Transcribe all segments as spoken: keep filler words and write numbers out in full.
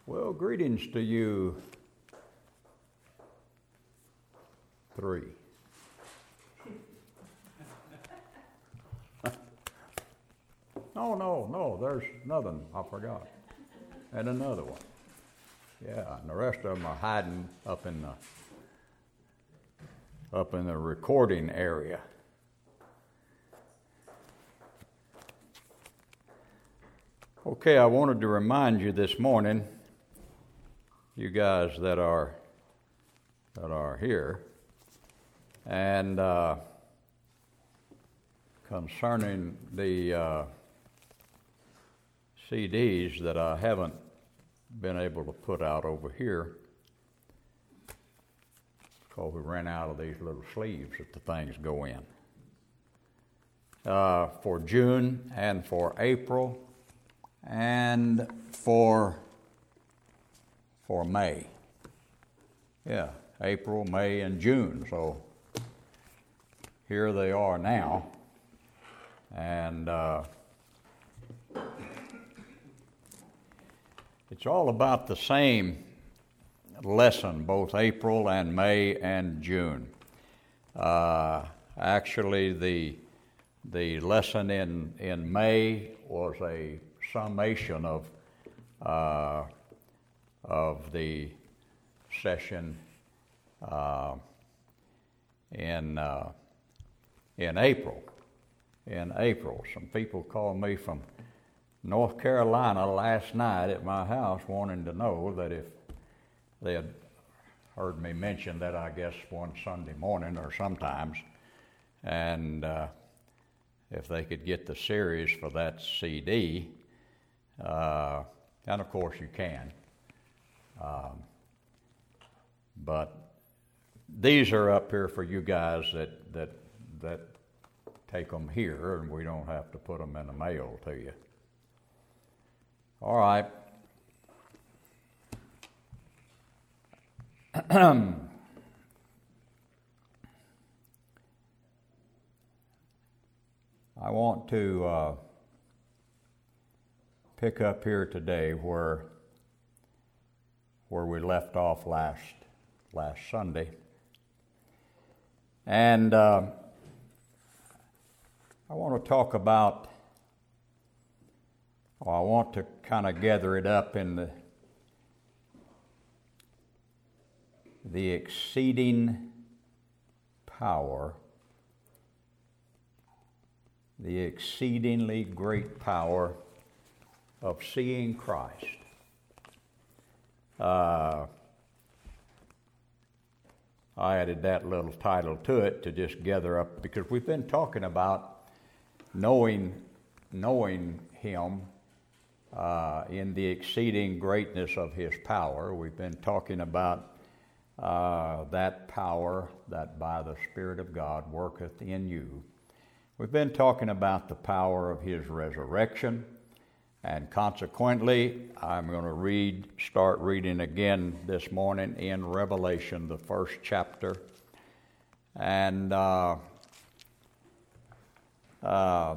Well, greetings to you three. No, no, no, there's nothing. I forgot. And another one. Yeah, and the rest of them are hiding up in the up in the recording area. Okay, I wanted to remind you this morning, you guys that are that are here, and uh, concerning the uh, C Ds that I haven't been able to put out over here because we ran out of these little sleeves that the things go in. Uh, for June and for April and for for May. Yeah, April, May, and June. So here they are now. And uh, it's all about the same lesson, both April and May and June. Uh, actually, the the lesson in, in May was a summation of uh, of the session uh, in uh, in April. In April, some people called me from North Carolina last night at my house wanting to know that if they had heard me mention that, I guess, one Sunday morning or sometimes, and uh, if they could get the series for that C D, uh, and of course you can. Um, but these are up here for you guys that that that take them here, and we don't have to put them in the mail to you. All right. I want to uh, pick up here today where where we left off last last Sunday, and uh, I want to talk about. Well, I want to kind of gather it up in the the exceeding power, the exceedingly great power of seeing Christ. Uh, I added that little title to it to just gather up, because we've been talking about knowing, knowing Him uh, in the exceeding greatness of His power. We've been talking about uh, that power that by the Spirit of God worketh in you. We've been talking about the power of His resurrection. And consequently, I'm going to read, start reading again this morning in Revelation, the first chapter. And uh, uh,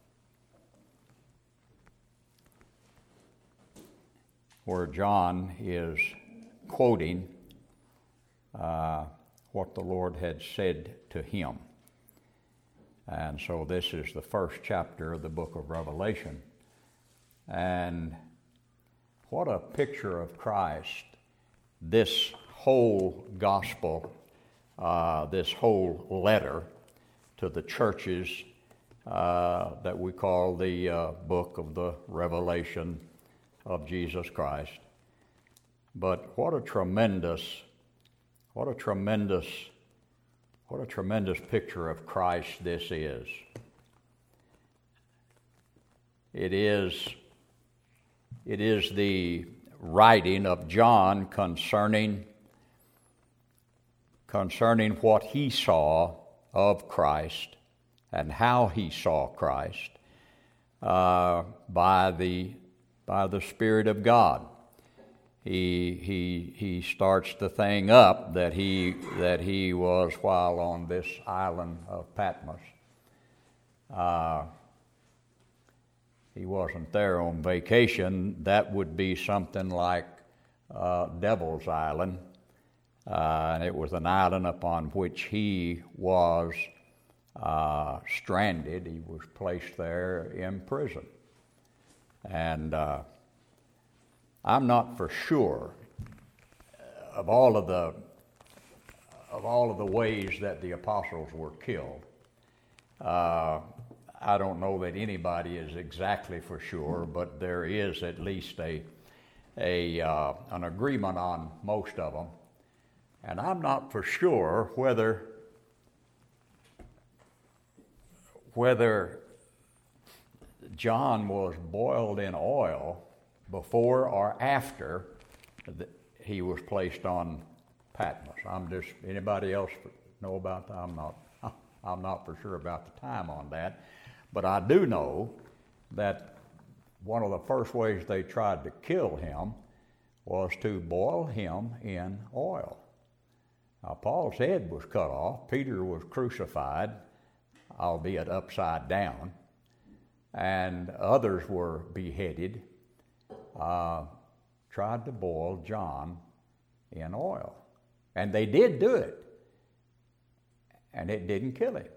where John is quoting uh, what the Lord had said to him. And so this is the first chapter of the book of Revelation. And what a picture of Christ this whole gospel, uh, this whole letter to the churches uh, that we call the uh, book of the Revelation of Jesus Christ. But what a tremendous, what a tremendous, what a tremendous picture of Christ this is. It is It is the writing of John concerning, concerning what he saw of Christ and how he saw Christ uh, by the by the Spirit of God. He he he starts the thing up that he that he was while on this island of Patmos. Uh, He wasn't there on vacation. That would be something like uh, Devil's Island, uh, and it was an island upon which he was uh, stranded. He was placed there in prison. And uh, I'm not for sure of all of the of all of the ways that the apostles were killed. Uh, I don't know that anybody is exactly for sure, but there is at least a a uh, an agreement on most of them. And I'm not for sure whether whether John was boiled in oil before or after the, he was placed on Patmos. I'm just, anybody else know about that? I'm not, I'm not for sure about the time on that. But I do know that one of the first ways they tried to kill him was to boil him in oil. Now, Paul's head was cut off. Peter was crucified, albeit upside down, and others were beheaded. Uh, tried to boil John in oil. And they did do it. And it didn't kill him.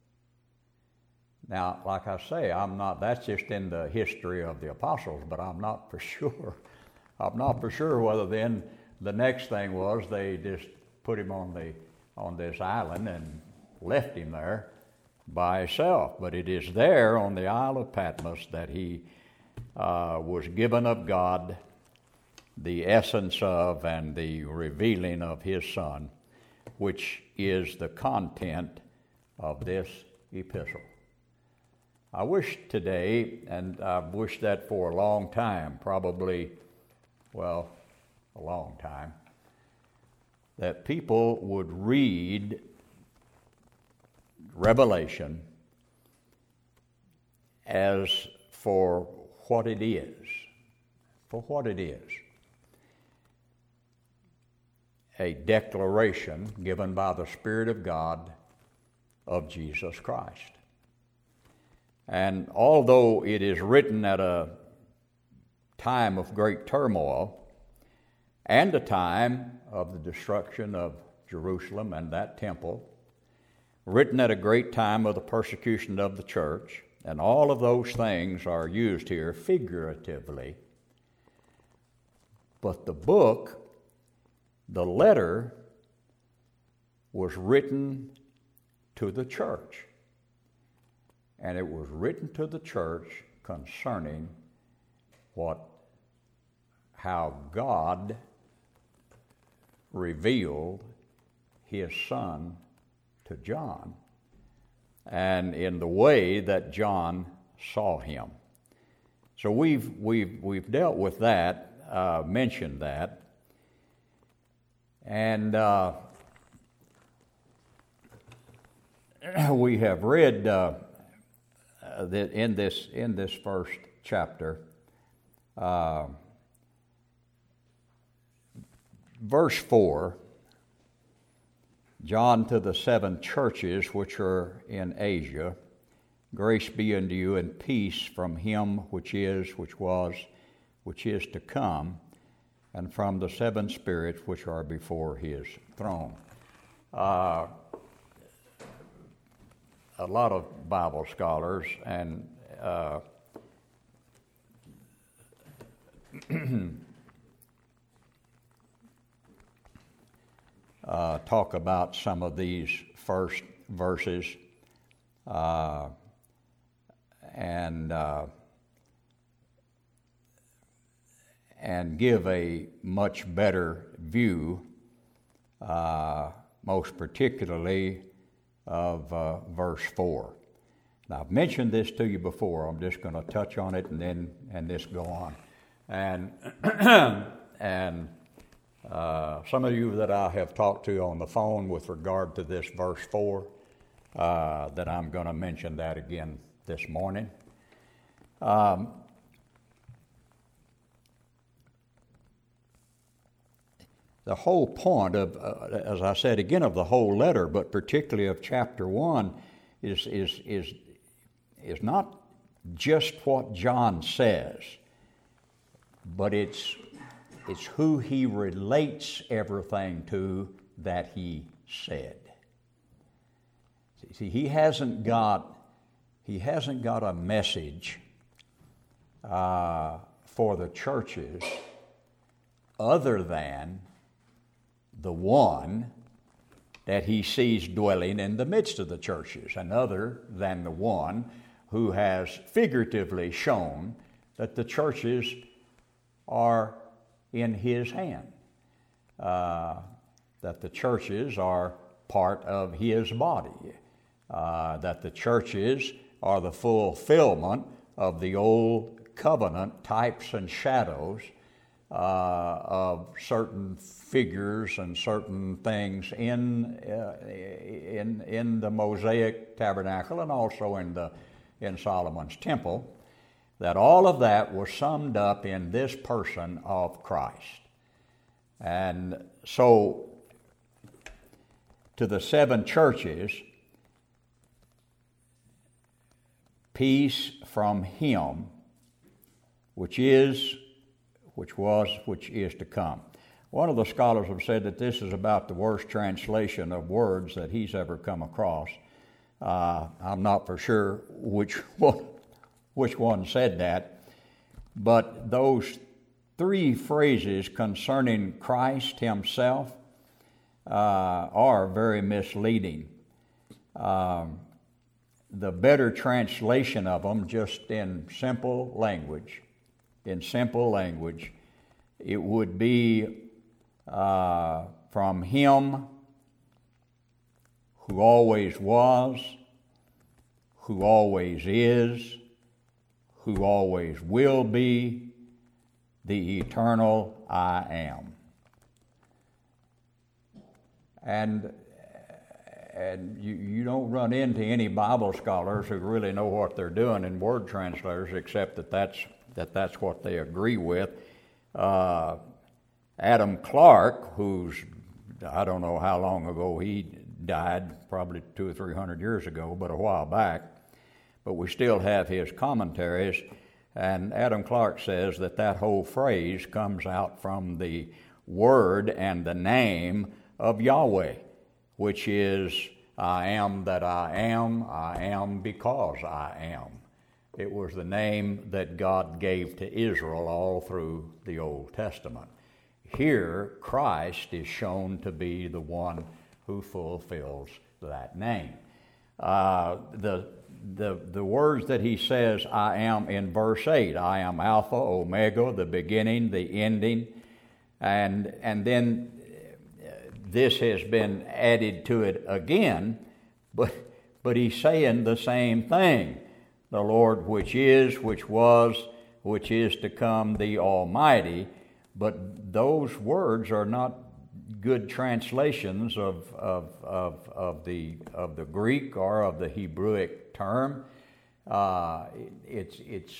Now, like I say, I'm not, that's just in the history of the apostles, but I'm not for sure. I'm not for sure whether then the next thing was they just put him on the on this island and left him there by himself. But it is there on the Isle of Patmos that he uh, was given of God the essence of and the revealing of his Son, which is the content of this epistle. I wish today, and I've wished that for a long time, probably, well, a long time, that people would read Revelation as for what it is, for what it is. A declaration given by the Spirit of God of Jesus Christ. And although it is written at a time of great turmoil and a time of the destruction of Jerusalem and that temple, written at a great time of the persecution of the church, and all of those things are used here figuratively, but the book, the letter, was written to the church. And it was written to the church concerning what, how God revealed his Son to John, and in the way that John saw him. So we've we've we've dealt with that, uh, mentioned that, and uh, we have read uh, that in this in this first chapter, uh, verse four. John to the seven churches which are in Asia, grace be unto you and peace from him which is, which was, which is to come, and from the seven spirits which are before his throne. Uh, a lot of Bible scholars and uh, Uh, talk about some of these first verses uh, and uh, and give a much better view, uh, most particularly of uh, verse four. Now, I've mentioned this to you before. I'm just going to touch on it and then and this go on, and and. Uh, some of you that I have talked to on the phone with regard to this verse four, uh, that I'm going to mention that again this morning. Um, the whole point of, uh, as I said again, of the whole letter, but particularly of chapter one, is is is is not just what John says, but it's it's who he relates everything to that he said. See, he hasn't got, he hasn't got a message uh, for the churches other than the one that he sees dwelling in the midst of the churches, and other than the one who has figuratively shown that the churches are in his hand, uh, that the churches are part of his body, uh, that the churches are the fulfillment of the old covenant types and shadows uh, of certain figures and certain things in uh, in in the Mosaic tabernacle and also in the in Solomon's temple. That all of that was summed up in this person of Christ. And so, to the seven churches, peace from him, which is, which was, which is to come. One of the scholars have said that this is about the worst translation of words that he's ever come across. Uh, I'm not for sure which one, which one said that, but those three phrases concerning Christ himself uh, are very misleading. Um, the better translation of them, just in simple language, in simple language, it would be uh, from him who always was, who always is, who always will be, the eternal I am. And and you, you don't run into any Bible scholars who really know what they're doing in word translators, except that that's, that that's what they agree with. Uh, Adam Clarke, who's, I don't know how long ago he died, probably two or three hundred years ago, but a while back, but we still have his commentaries, and Adam Clarke says that that whole phrase comes out from the word and the name of Yahweh, which is, I am that I am, I am because I am. It was the name that God gave to Israel all through the Old Testament. Here, Christ is shown to be the one who fulfills that name. Uh, the, the, the words that he says, I am, in verse eight, I am Alpha, Omega, the beginning, the ending, and, and then this has been added to it again, but, but he's saying the same thing. The Lord which is, which was, which is to come, the Almighty. But those words are not good translations of, of, of, of, the, of the Greek or of the Hebrewic term. Uh, it's, it's,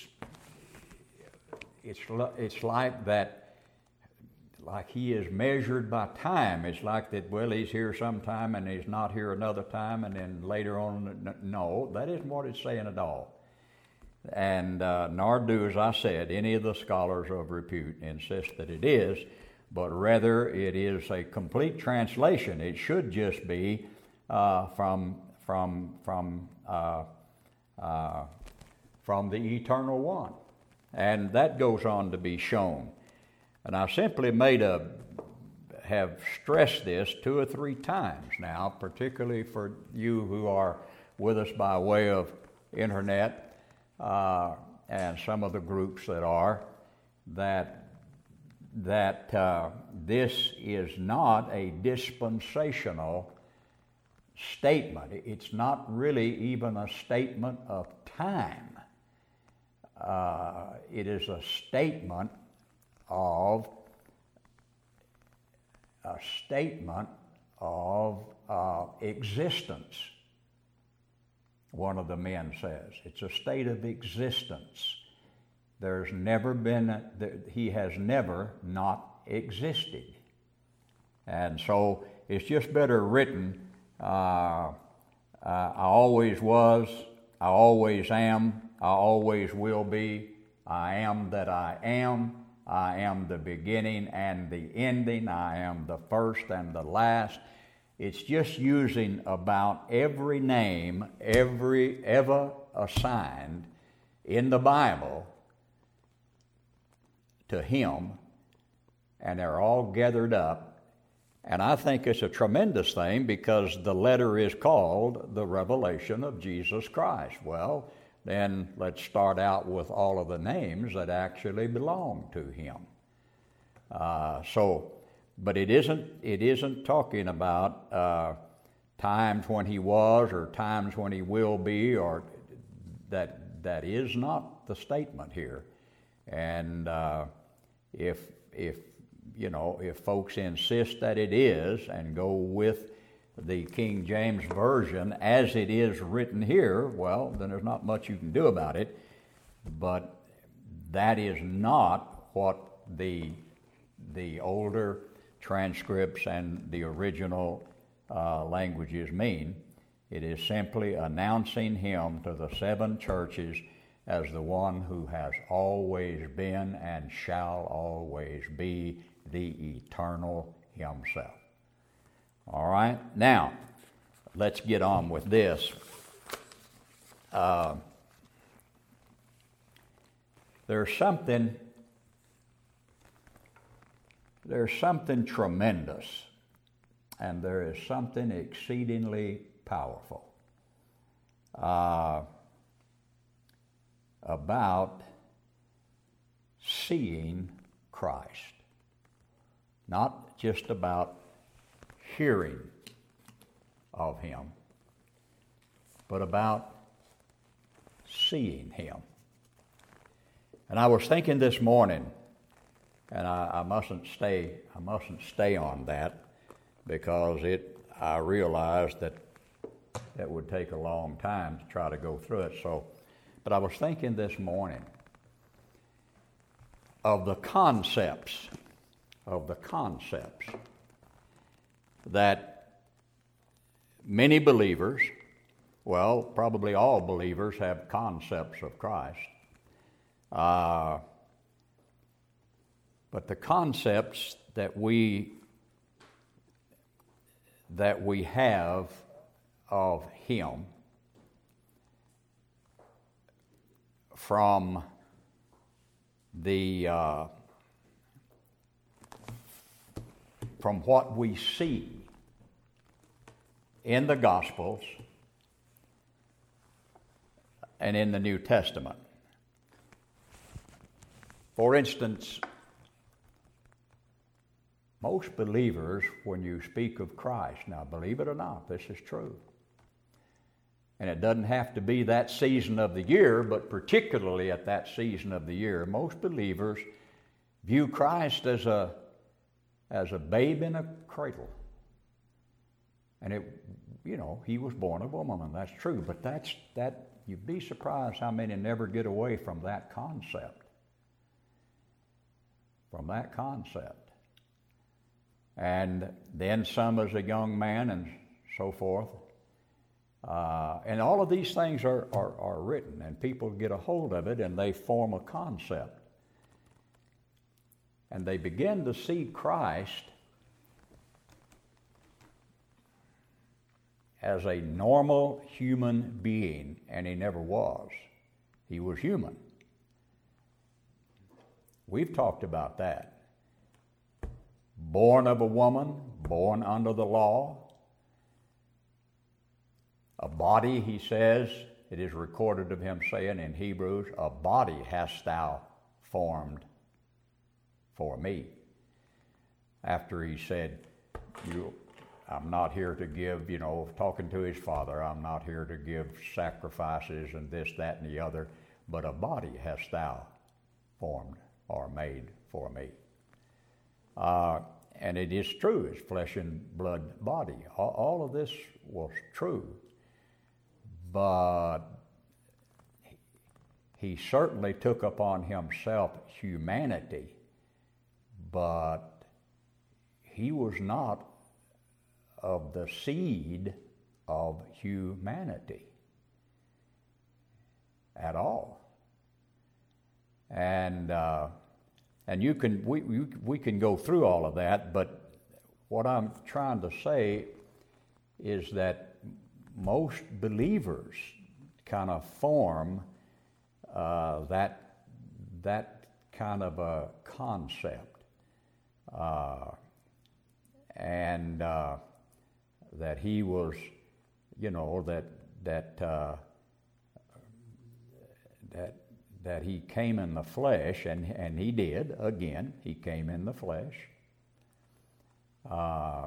it's, it's like that. Like he is measured by time. It's like that, well, he's here sometime and he's not here another time, and then later on, no, that isn't what it's saying at all. And uh, nor do, as I said, any of the scholars of repute insist that it is, but rather it is a complete translation. It should just be uh, from, from, from, uh, uh, from the Eternal One. And that goes on to be shown. And I simply made a, have stressed this two or three times now, particularly for you who are with us by way of internet uh, and some of the groups that are, that, that uh, this is not a dispensational statement. It's not really even a statement of time. Uh, it is a statement of a statement of uh, existence, one of the men says. It's a state of existence. There's never been, a, he has never not existed. And so it's just better written, uh, uh, I always was, I always am, I always will be, I am that I am, I am the beginning and the ending. I am the first and the last. It's just using about every name, every ever assigned in the Bible to him, and they're all gathered up. And I think it's a tremendous thing because the letter is called the Revelation of Jesus Christ. Well, then let's start out with all of the names that actually belong to him. Uh, so, but it isn't, it isn't talking about uh, times when he was or times when he will be, or that that is not the statement here. And uh, if if you know if folks insist that it is and go with the King James Version as it is written here, well, then there's not much you can do about it. But that is not what the the older transcripts and the original uh, languages mean. It is simply announcing him to the seven churches as the one who has always been and shall always be, the eternal himself. All right, now let's get on with this. Uh, there's something, there's something tremendous, and there is something exceedingly powerful uh, about seeing Christ. Not just about hearing of him, but about seeing him. And I was thinking this morning, and I, I mustn't stay, I mustn't stay on that because it, I realized that it would take a long time to try to go through it. So, but I was thinking this morning of the concepts, of the concepts that many believers, well, probably all believers have concepts of Christ. Uh, but the concepts that we that we have of him from the uh, from what we see in the Gospels and in the New Testament. For instance, most believers, when you speak of Christ, now believe it or not, this is true. And it doesn't have to be that season of the year, but particularly at that season of the year, most believers view Christ as a as a babe in a cradle. And it, you know, he was born of a woman, and that's true. But that's that. You'd be surprised how many never get away from that concept. From that concept. And then some as a young man and so forth. Uh, and all of these things are, are, are written, and people get a hold of it, and they form a concept. And they begin to see Christ as a normal human being, and he never was. He was human. We've talked about that. Born of a woman, born under the law. A body, he says, it is recorded of him saying in Hebrews, a body hast thou formed for me. After he said, you, I'm not here to give, you know, talking to his father, I'm not here to give sacrifices and this, that, and the other, but a body hast thou formed or made for me. Uh, and it is true, it's flesh and blood body. All, all of this was true. But he certainly took upon himself humanity, but he was not of the seed of humanity at all. And uh, And you can we, we we can go through all of that, but what I'm trying to say is that most believers kind of form uh, that that kind of a concept, uh, and uh, that he was, you know, that that uh, that. that he came in the flesh, and, and he did, again, he came in the flesh. Uh,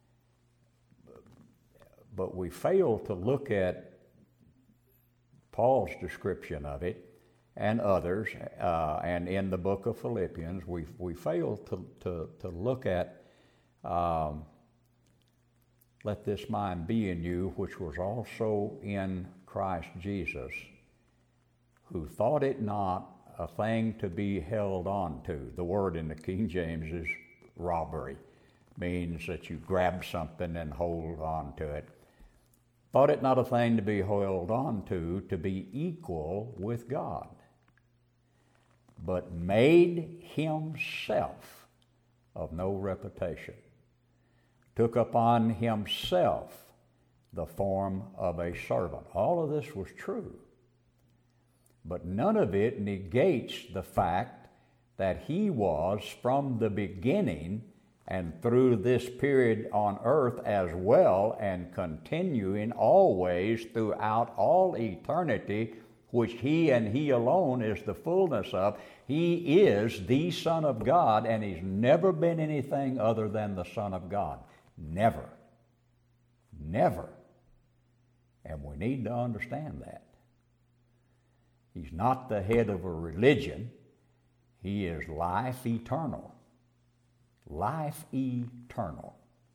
but we fail to look at Paul's description of it, and others, uh, and in the book of Philippians, we we fail to, to, to look at, um, let this mind be in you, which was also in Christ Jesus, who thought it not a thing to be held on to. The word in the King James is robbery. Means that you grab something and hold on to it. Thought it not a thing to be held on to, to be equal with God, but made himself of no reputation, took upon himself the form of a servant. All of this was true. But none of it negates the fact that he was, from the beginning and through this period on earth as well, and continuing always throughout all eternity, which he and he alone is the fullness of. He is the Son of God, and he's never been anything other than the Son of God. Never. Never. And we need to understand that. He's not the head of a religion. He is life eternal. Life eternal.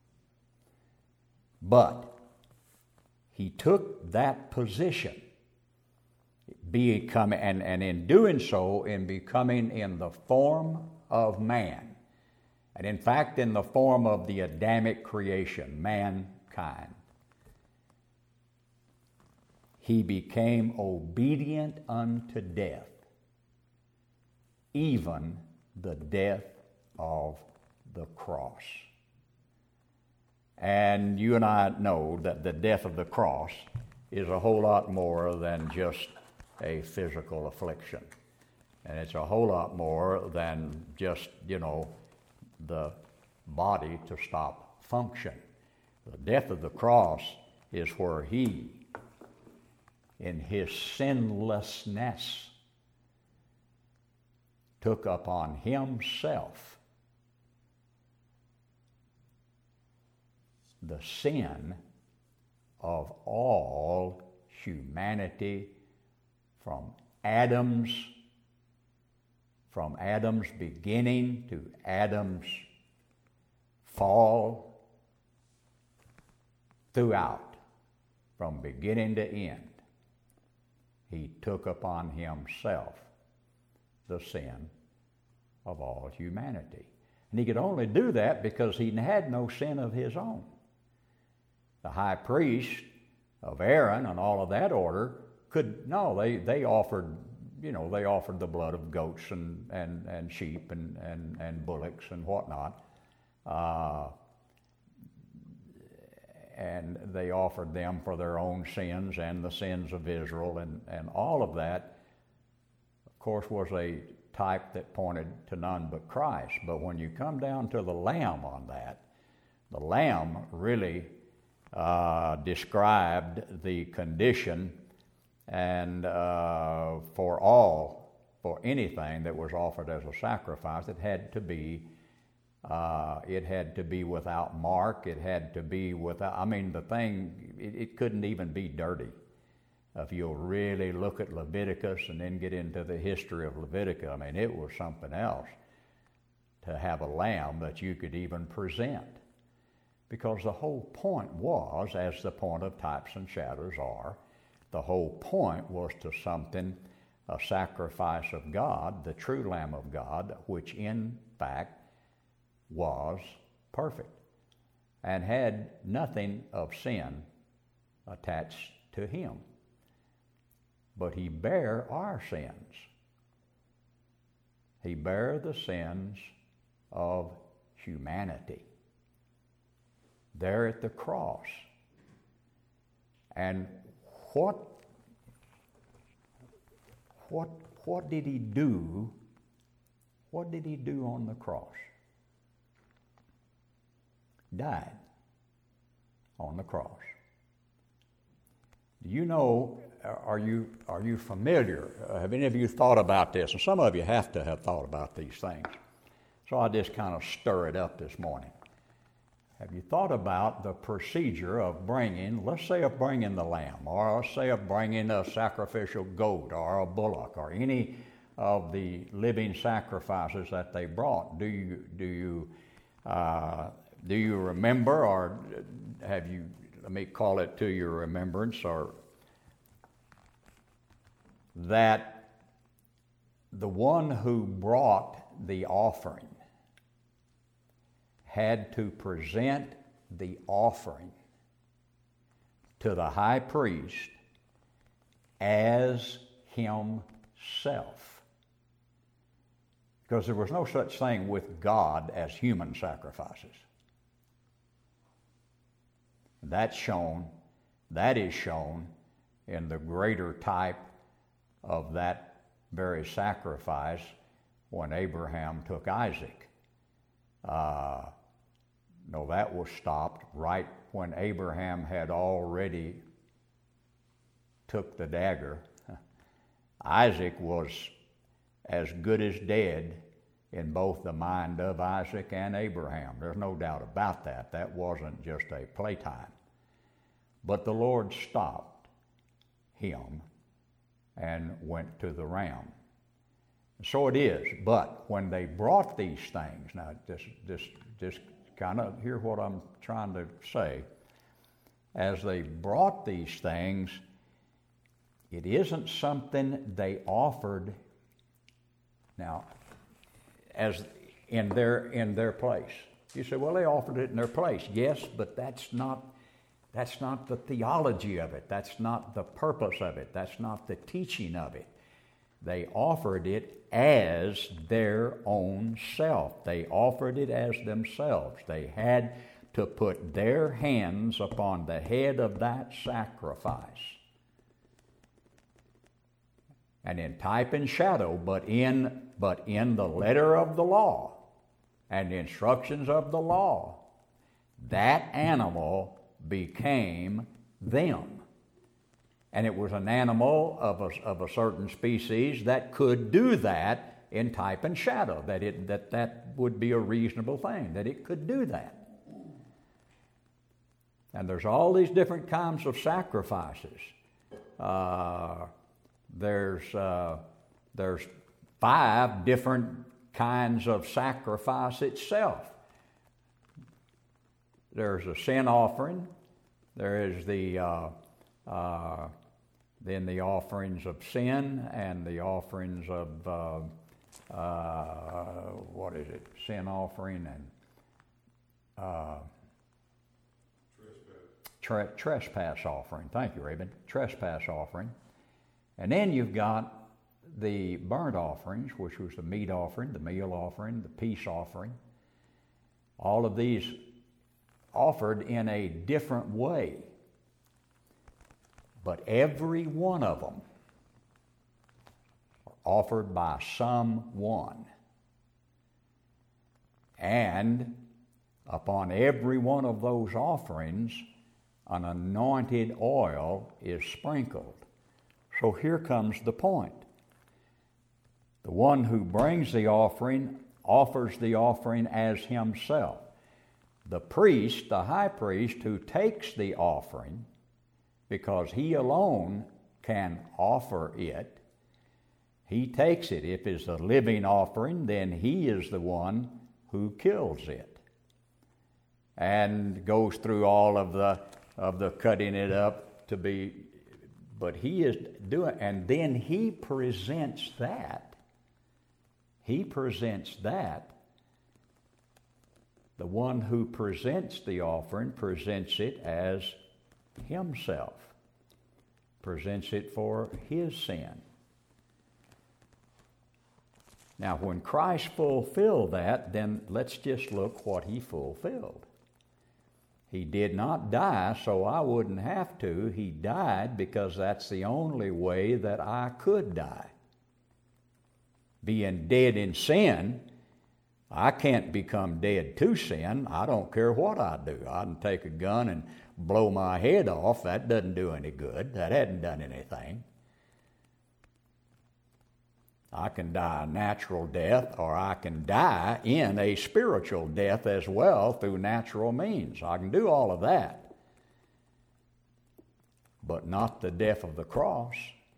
But he took that position, become, and, and in doing so, in becoming in the form of man, and in fact in the form of the Adamic creation, mankind, he became obedient unto death, even the death of the cross. And you and I know that the death of the cross is a whole lot more than just a physical affliction. And it's a whole lot more than just, you know, the body to stop function. The death of the cross is where he, in his sinlessness, took upon himself the sin of all humanity from Adam's, from Adam's beginning to Adam's fall, throughout, from beginning to end. He took upon himself the sin of all humanity. And he could only do that because he had no sin of his own. The high priest of Aaron and all of that order could, no, they, they offered, you know, they offered the blood of goats and, and, and sheep and, and, and bullocks and whatnot. Uh, and they offered them for their own sins and the sins of Israel, and, and all of that, of course, was a type that pointed to none but Christ. But when you come down to the Lamb on that, the Lamb really uh, described the condition and uh, for all, for anything that was offered as a sacrifice, it had to be Uh, it had to be without mark. It had to be without, I mean, the thing, it, it couldn't even be dirty. If you'll really look at Leviticus and then get into the history of Leviticus, I mean, it was something else to have a lamb that you could even present. Because the whole point was, as the point of types and shadows are, the whole point was to something, a sacrifice of God, the true Lamb of God, which in fact was perfect and had nothing of sin attached to him. But he bare our sins. He bare the sins of humanity there at the cross. And what, what, what did he do? What did he do on the cross? Died on the cross. Do you know, are you, are you familiar? Uh, have any of you thought about this? And some of you have to have thought about these things. So I just kind of stir it up this morning. Have you thought about the procedure of bringing, let's say of bringing the lamb, or let's say of bringing a sacrificial goat or a bullock or any of the living sacrifices that they brought? Do you, do you, uh, do you remember, or have you, let me call it to your remembrance, or that the one who brought the offering had to present the offering to the high priest as himself. Because there was no such thing with God as human sacrifices. That's shown, that is shown in the greater type of that very sacrifice when Abraham took Isaac. Uh, no, that was stopped right when Abraham had already took the dagger. Isaac was as good as dead in both the mind of Isaac and Abraham. There's no doubt about that. That wasn't just a playtime. But the Lord stopped him and went to the ram. So it is. But when they brought these things, now just, just, just kind of hear what I'm trying to say. As they brought these things, it isn't something they offered now as in their in their place. You say, well, they offered it in their place. Yes, but that's not that's not the theology of it. That's not the purpose of it. That's not the teaching of it. They offered it as their own self. They offered it as themselves. They had to put their hands upon the head of that sacrifice. And in type and shadow, but in but in the letter of the law and the instructions of the law, that animal became them. And it was an animal of a, of a certain species that could do that in type and shadow, that it that that would be a reasonable thing, that it could do that. And there's all these different kinds of sacrifices. Uh, there's uh, there's five different kinds of sacrifice itself. There's a sin offering. There is the uh, uh, then the offerings of sin and the offerings of uh, uh, what is it? Sin offering and uh, Tre- trespass offering. Thank you, Raven. Trespass offering. And then you've got the burnt offerings, which was the meat offering, the meal offering, the peace offering. All of these offered in a different way. But every one of them are offered by someone. And upon every one of those offerings, an anointed oil is sprinkled. So here comes the point. The one who brings the offering offers the offering as himself. The priest, the high priest, who takes the offering, because he alone can offer it, he takes it. If it's a living offering, then he is the one who kills it and goes through all of the of the cutting it up to be, but he is doing, and then he presents that. He presents that. The one who presents the offering presents it as himself, presents it for his sin. Now, when Christ fulfilled that, then let's just look what he fulfilled. He did not die so I wouldn't have to. He died because that's the only way that I could die. Being dead in sin, I can't become dead to sin. I don't care what I do. I can take a gun and blow my head off. That doesn't do any good. That hadn't done anything. I can die a natural death, or I can die in a spiritual death as well through natural means. I can do all of that, but not the death of the cross.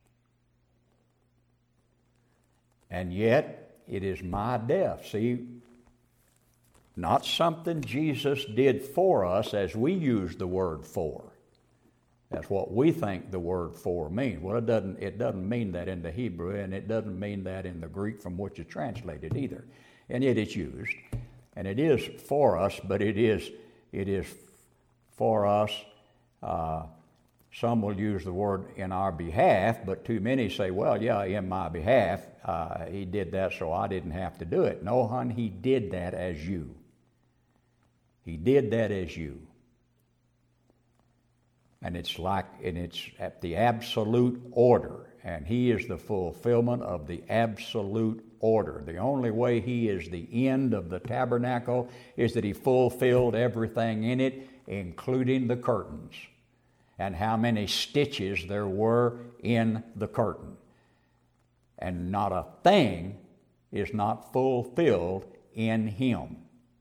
And yet, it is my death. See, not something Jesus did for us as we use the word for. That's what we think the word for means. Well, it doesn't, it doesn't mean that in the Hebrew, and it doesn't mean that in the Greek from which it's translated either. And yet it's used. And it is for us, but it is, it is for us. Uh, some will use the word in our behalf, but too many say, well, yeah, in my behalf. Uh, he did that so I didn't have to do it. No, hon, he did that as you. He did that as you. And it's like, and it's at the absolute order. And he is the fulfillment of the absolute order. The only way he is the end of the tabernacle is that he fulfilled everything in it, including the curtains, and how many stitches there were in the curtain. And not a thing is not fulfilled in him.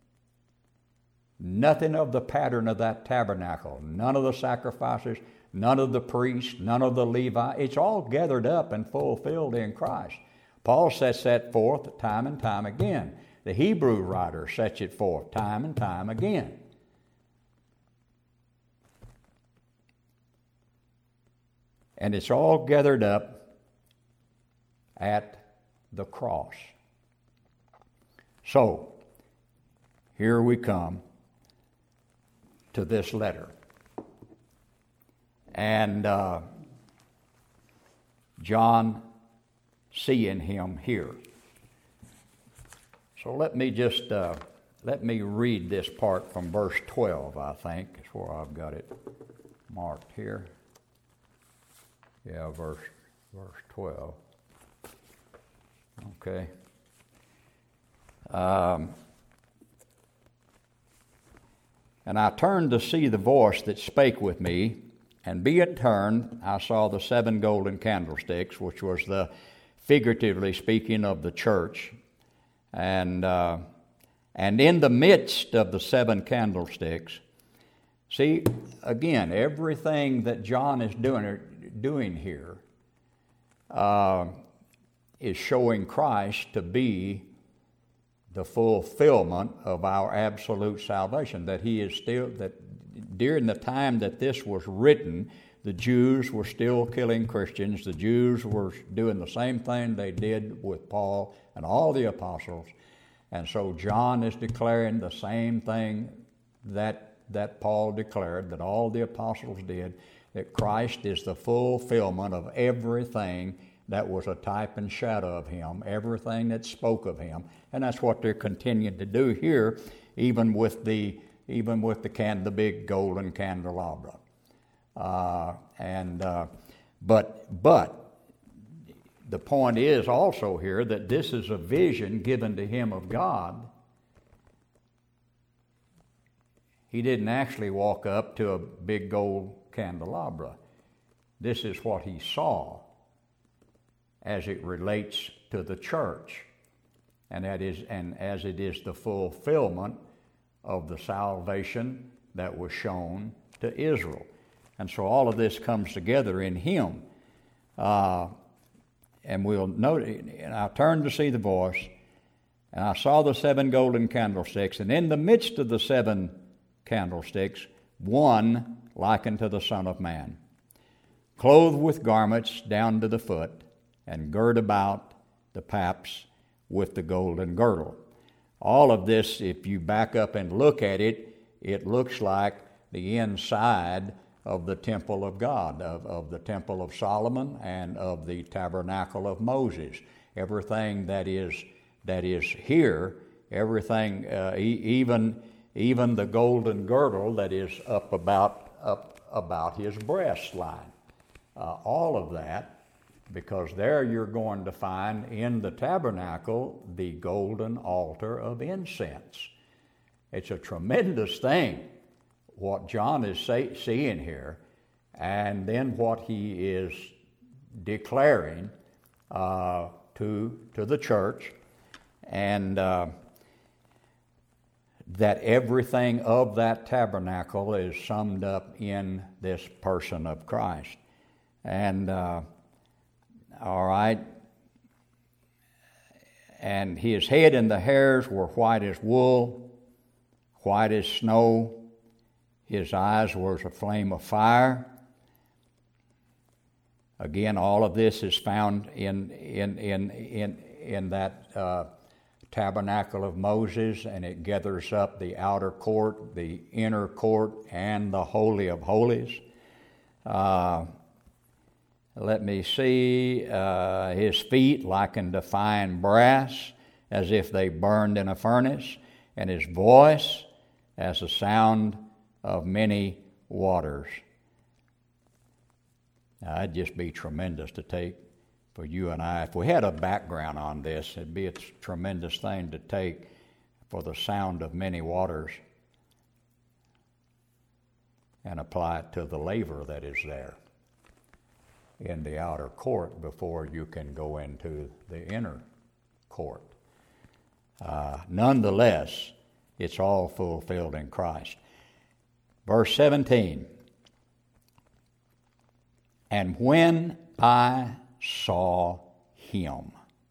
Nothing of the pattern of that tabernacle, none of the sacrifices, none of the priests, none of the Levi, it's all gathered up and fulfilled in Christ. Paul sets that forth time and time again. The Hebrew writer sets it forth time and time again. And it's all gathered up at the cross. So, here we come to this letter. And uh, John seeing him here. So let me just, uh, let me read this part from verse twelve, I think. That's where I've got it marked here. Yeah, verse, verse twelve. Okay. Um, And I turned to see the voice that spake with me, and being turned, I saw the seven golden candlesticks, which was the, figuratively speaking, of the church. And uh, and in the midst of the seven candlesticks, see, again, everything that John is doing, doing here uh, is showing Christ to be the fulfillment of our absolute salvation, that he is still, that during the time that this was written, the Jews were still killing Christians. The Jews were doing the same thing they did with Paul and all the apostles. And so John is declaring the same thing that, that Paul declared, that all the apostles did, that Christ is the fulfillment of everything that was a type and shadow of him, everything that spoke of him. And that's what they're continuing to do here, even with the even with the can, the big golden candelabra. Uh, and uh, but but the point is also here that this is a vision given to him of God. He didn't actually walk up to a big gold candelabra. This is what he saw as it relates to the church, and that is, and as it is the fulfillment of the salvation that was shown to Israel. And so all of this comes together in him. Uh, and we'll note, and I turned to see the voice, and I saw the seven golden candlesticks, and in the midst of the seven candlesticks, one likened to the Son of Man, clothed with garments down to the foot, and gird about the paps with the golden girdle. All of this, if you back up and look at it, it looks like the inside of the temple of God, of, of the temple of Solomon and of the tabernacle of Moses. Everything that is that is here, everything, uh, e- even even the golden girdle that is up about up about his breast line, uh, all of that, because there you're going to find in the tabernacle the golden altar of incense. It's a tremendous thing what John is say, seeing here, and then what he is declaring uh, to to the church, and uh, that everything of that tabernacle is summed up in this person of Christ. And uh, all right, and his head and the hairs were white as wool, white as snow. His eyes were as a flame of fire. Again, all of this is found in in in in in that uh, tabernacle of Moses, and it gathers up the outer court, the inner court, and the Holy of Holies. Uh, let me see. Uh, his feet like unto fine brass, as if they burned in a furnace, and his voice as the sound of many waters. Now, it'd just be tremendous to take for you and I. If we had a background on this, it'd be a tremendous thing to take for the sound of many waters and apply it to the laver that is there in the outer court before you can go into the inner court. Uh, nonetheless, it's all fulfilled in Christ. Verse seventeen, and when I saw him,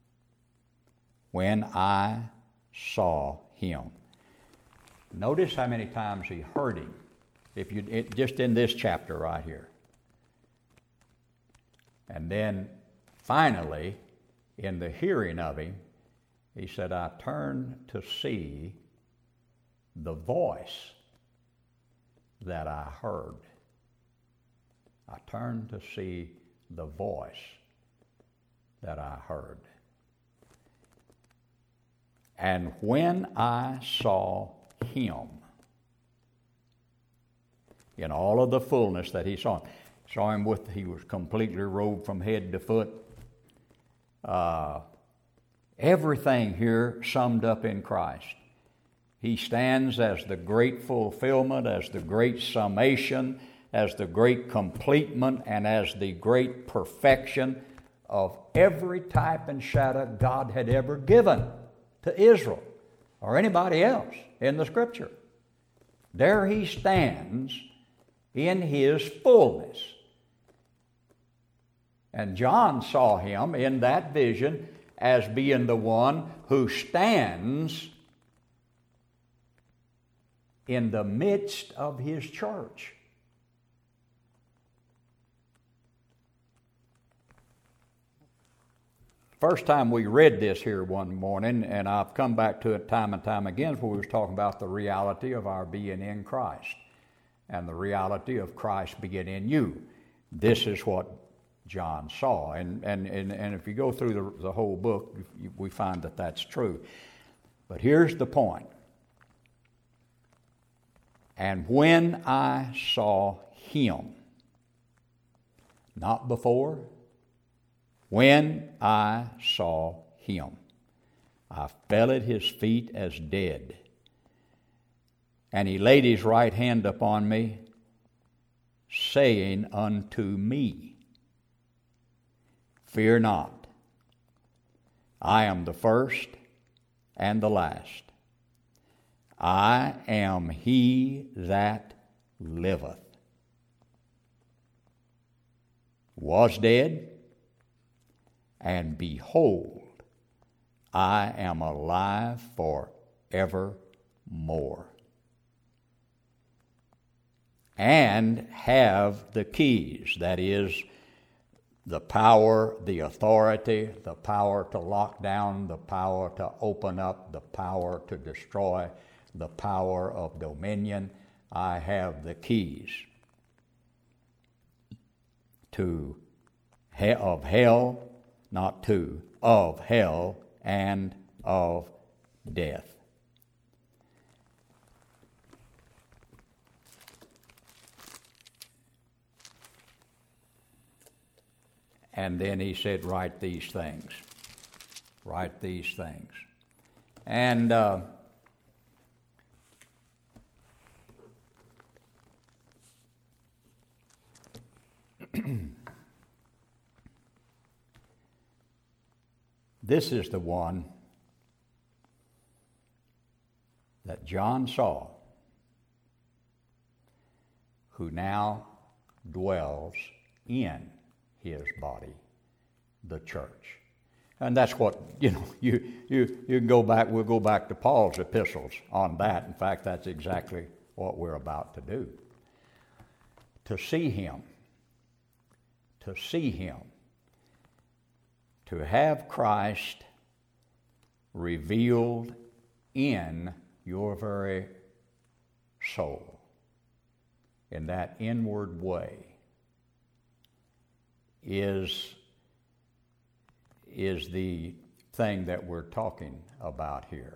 when I saw him. Notice how many times he heard him. If you it, just in this chapter right here. And then finally, in the hearing of him, he said, I turned to see the voice that I heard. I turned to see the voice that I heard. And when I saw him, in all of the fullness that he saw him, saw him with, he was completely robed from head to foot. Uh, everything here summed up in Christ. He stands as the great fulfillment, as the great summation, as the great completement, and as the great perfection of every type and shadow God had ever given to Israel or anybody else in the Scripture. There he stands in his fullness. And John saw him in that vision as being the one who stands in the midst of his church. First time we read this here one morning, and I've come back to it time and time again, where we was talking about the reality of our being in Christ and the reality of Christ being in you. This is what John saw. And, and, and, and if you go through the, the whole book, we find that that's true. But here's the point. And when I saw him, not before, when I saw him, I fell at his feet as dead. And he laid his right hand upon me, saying unto me, fear not, I am the first and the last. I am he that liveth, was dead, and behold, I am alive forevermore, and have the keys, that is, the power, the authority, the power to lock down, the power to open up, the power to destroy, the power of dominion. I have the keys to he- of hell, not to, of hell and of death. And then he said, write these things. Write these things. And uh, this is the one that John saw, who now dwells in his body, the church. And that's what, you know, you, you, you can go back, we'll go back to Paul's epistles on that. In fact, that's exactly what we're about to do. To see him, to see him, to have Christ revealed in your very soul, in that inward way, is, is the thing that we're talking about here.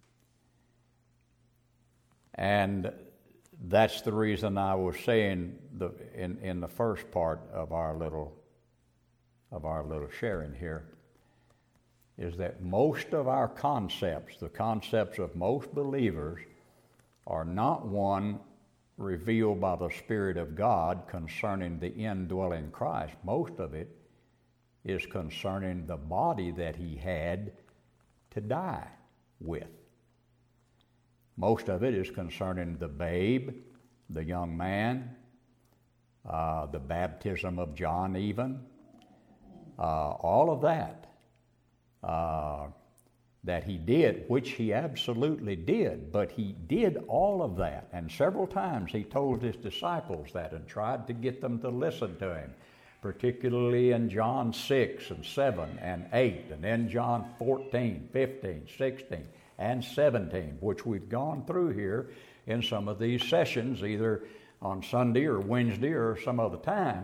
And that's the reason I was saying the, in, in the first part of our little of our little sharing here, is that most of our concepts, the concepts of most believers, are not one revealed by the Spirit of God concerning the indwelling Christ. Most of it is concerning the body that he had to die with. Most of it is concerning the babe, the young man, uh, the baptism of John even, uh, all of that. Uh, that he did, which he absolutely did, but he did all of that. And several times he told his disciples that and tried to get them to listen to him, particularly in John six and seven and eight, and then John fourteen, fifteen, sixteen, and seventeen, which we've gone through here in some of these sessions, either on Sunday or Wednesday or some other time,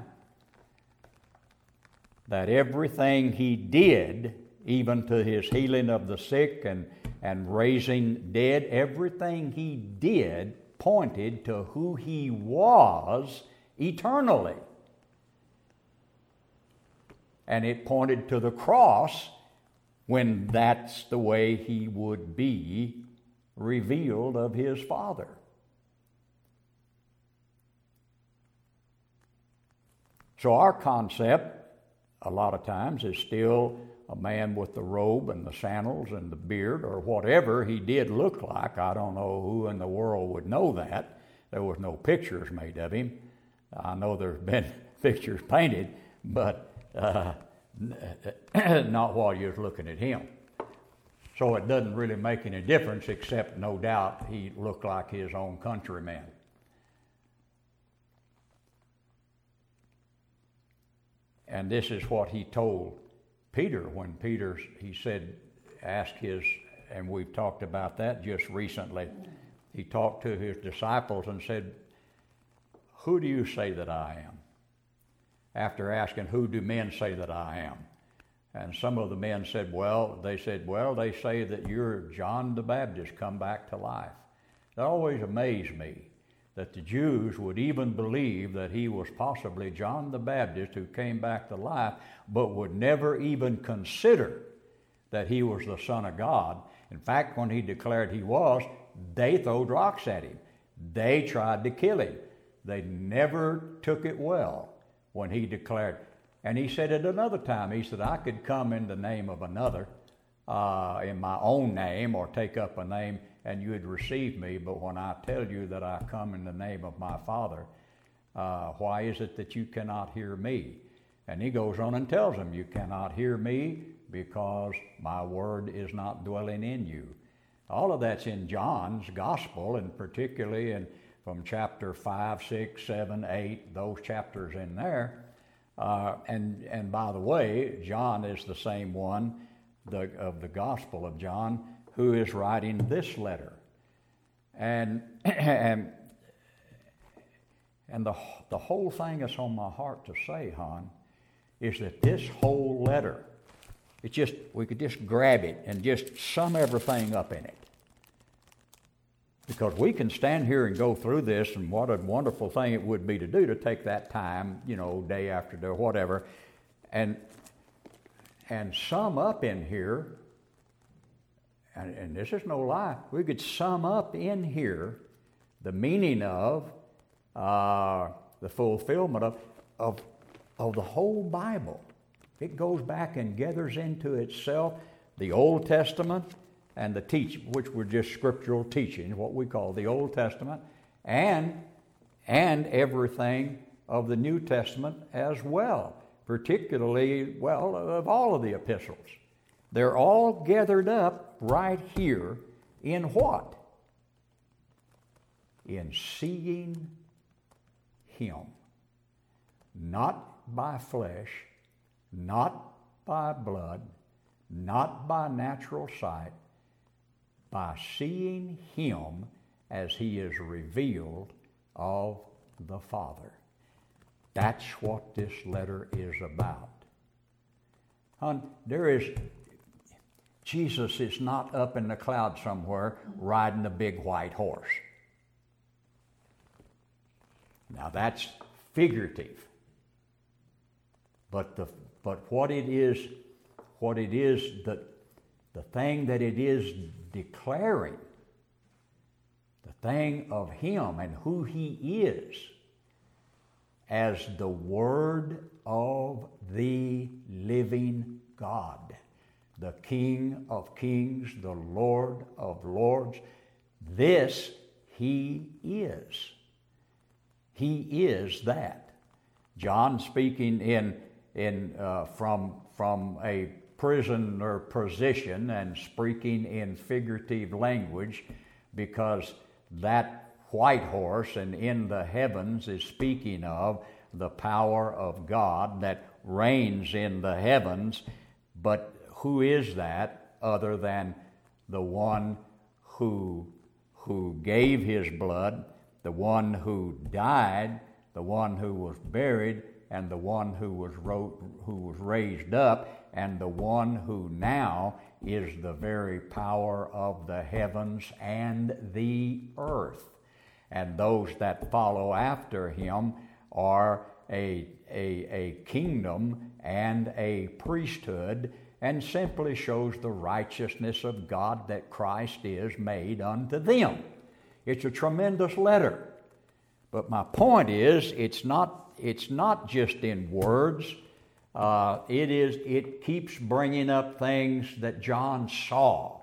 that everything he did, even to his healing of the sick and, and raising dead, everything he did pointed to who he was eternally. And it pointed to the cross when that's the way he would be revealed of his Father. So our concept, a lot of times, is still a man with the robe and the sandals and the beard, or whatever he did look like. I don't know who in the world would know that. There was no pictures made of him. I know there's been pictures painted, but uh, not while you're looking at him. So it doesn't really make any difference, except no doubt he looked like his own countrymen. And this is what he told Peter when Peter, he said, asked his, and we've talked about that just recently, he talked to his disciples and said, who do you say that I am? After asking, who do men say that I am? And some of the men said, well, they said, well, they say that you're John the Baptist come back to life. That always amazed me, that the Jews would even believe that he was possibly John the Baptist who came back to life, but would never even consider that he was the Son of God. In fact, when he declared he was, they throwed rocks at him. They tried to kill him. They never took it well when he declared. And he said at another time, he said, I could come in the name of another, uh, in my own name, or take up a name, and you would receive me. But when I tell you that I come in the name of my Father, uh, why is it that you cannot hear me? And he goes on and tells them, you cannot hear me because my word is not dwelling in you. All of that's in John's gospel, and particularly in from chapter five, six, seven, eight, those chapters in there. Uh, and, and by the way, John is the same one the, of the Gospel of John who is writing this letter. And, and, and the, the whole thing that's on my heart to say, hon, is that this whole letter It just, we could just grab it and just sum everything up in it. Because we can stand here and go through this, and what a wonderful thing it would be to do, to take that time, you know, day after day, whatever, and and sum up in here, and, and this is no lie, we could sum up in here the meaning of uh, the fulfillment of, of, of the whole Bible. It goes back and gathers into itself the Old Testament and the teaching, which were just scriptural teaching, what we call the Old Testament, and and everything of the New Testament as well, particularly, well, of all of the epistles. They're all gathered up right here in what? In seeing Him. Not by flesh, not by blood, not by natural sight, by seeing Him as He is revealed of the Father. That's what this letter is about. Hon, there is, Jesus is not up in the cloud somewhere riding a big white horse. Now that's figurative. But the but what it is, what it is that the thing that it is declaring, the thing of Him and who He is as the Word of the living God, the King of kings, the Lord of lords. This He is. He is that. John, speaking in in uh, from from a prisoner position and speaking in figurative language, because that white horse and in the heavens is speaking of the power of God that reigns in the heavens. But who is that other than the one who who gave His blood, the one who died, the one who was buried, and the one who was wrote, who was raised up, and the one who now is the very power of the heavens and the earth. And those that follow after Him are a, a, a kingdom and a priesthood, and simply shows the righteousness of God that Christ is made unto them. It's a tremendous letter. But my point is, it's not It's not just in words. Uh, it is. It keeps bringing up things that John saw,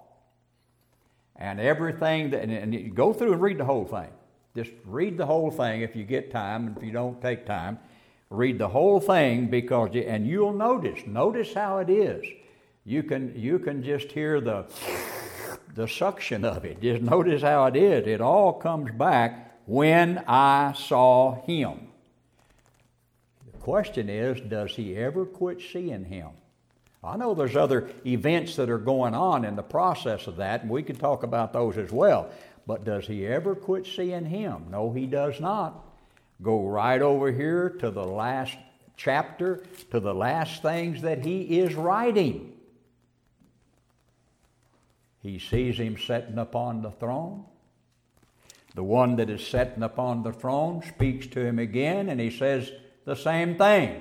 and everything that. And, and you go through and read the whole thing. Just read the whole thing if you get time. And if you don't take time, read the whole thing, because and you'll notice. Notice how it is. You can you can just hear the the suction of it. Just notice how it is. It all comes back when I saw Him. Question is, does he ever quit seeing Him? I know there's other events that are going on in the process of that, and we can talk about those as well. But does he ever quit seeing Him? No, he does not. Go right over here to the last chapter, to the last things that he is writing. He sees Him sitting upon the throne. The one that is sitting upon the throne speaks to him again, and he says the same thing.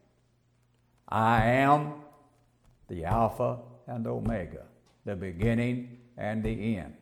I am the Alpha and Omega, the beginning and the end.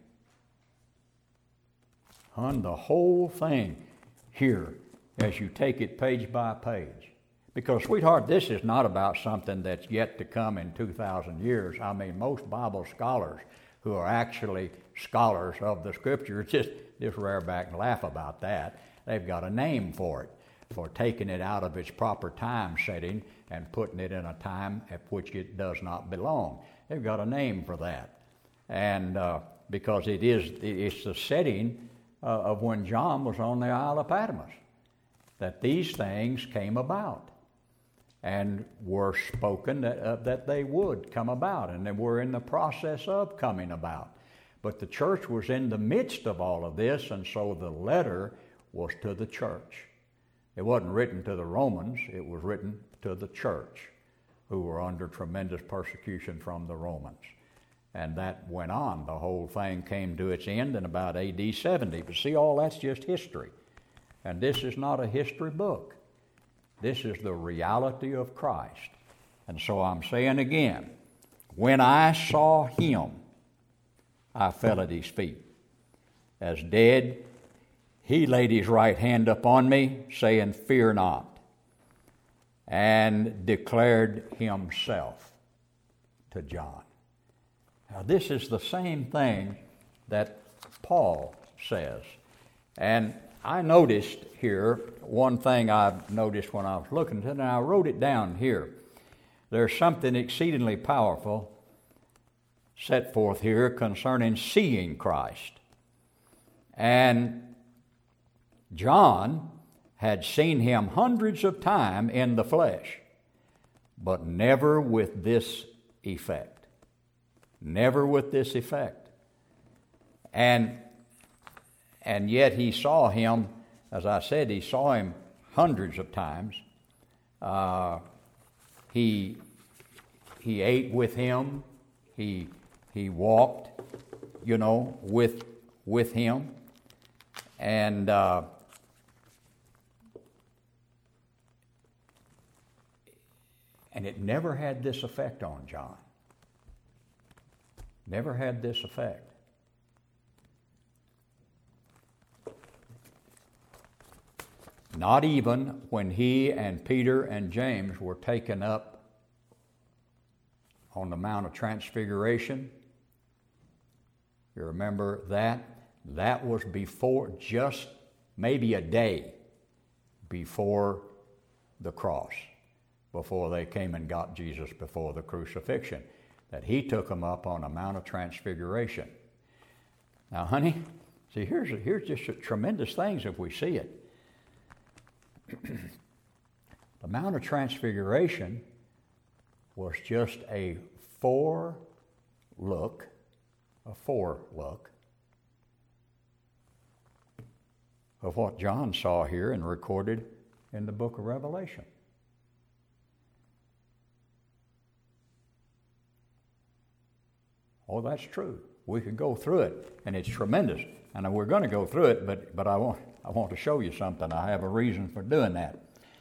On the whole thing here, as you take it page by page. Because, sweetheart, this is not about something that's yet to come in two thousand years. I mean, most Bible scholars who are actually scholars of the Scripture just, just rear back and laugh about that. They've got a name for it, for taking it out of its proper time setting and putting it in a time at which it does not belong. They've got a name for that. And uh, because it is, it's the setting uh, of when John was on the Isle of Patmos, that these things came about and were spoken that, uh, that they would come about, and they were in the process of coming about. But the church was in the midst of all of this, and so the letter was to the church. It wasn't written to the Romans, it was written to the church who were under tremendous persecution from the Romans. And that went on. The whole thing came to its end in about A D seventy. But see, all that's just history. And this is not a history book. This is the reality of Christ. And so I'm saying again, when I saw him, I fell at his feet. As dead, he laid his right hand upon me, saying, "Fear not," and declared himself to John. Now, this is the same thing that Paul says. And I noticed here, one thing I noticed when I was looking at it, and I wrote it down here. There's something exceedingly powerful set forth here concerning seeing Christ. And John had seen him hundreds of times in the flesh, but never with this effect. Never with this effect. And and yet he saw him, as I said, he saw him hundreds of times. Uh, he he ate with him. He he walked, you know, with with him. And uh, and it never had this effect on John. Never had this effect. Not even when he and Peter and James were taken up on the Mount of Transfiguration. You remember that? That was before, just maybe a day before the cross, before they came and got Jesus before the crucifixion, that he took them up on a Mount of Transfiguration. Now, honey, see, here's, here's just a tremendous things if we see it. The Mount of Transfiguration was just a forelook, a forelook of what John saw here and recorded in the book of Revelation. Oh, that's true. We could go through it, and it's tremendous. And we're going to go through it, but but I want I want to show you something. I have a reason for doing that.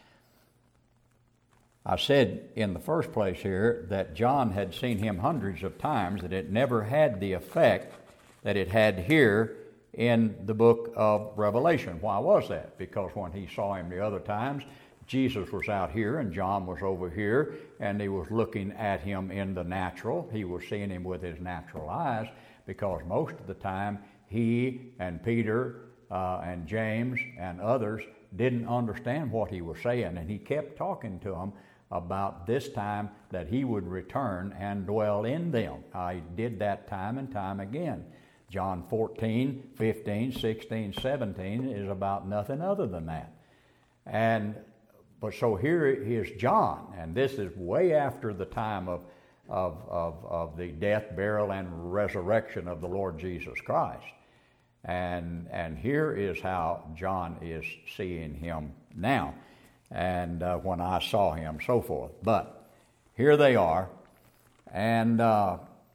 I said in the first place here that John had seen him hundreds of times, that it never had the effect that it had here in the book of Revelation. Why was that? Because when he saw him the other times, Jesus was out here and John was over here, and he was looking at him in the natural. He was seeing him with his natural eyes, because most of the time he and Peter uh, and James and others didn't understand what he was saying, and he kept talking to them about this time that he would return and dwell in them. I did that time and time again. John fourteen, fifteen, sixteen, seventeen is about nothing other than that. And but so here is John, and this is way after the time of, of, of, of the death, burial, and resurrection of the Lord Jesus Christ. And, and here is how John is seeing him now, and uh, when I saw him, so forth. But here they are, and uh,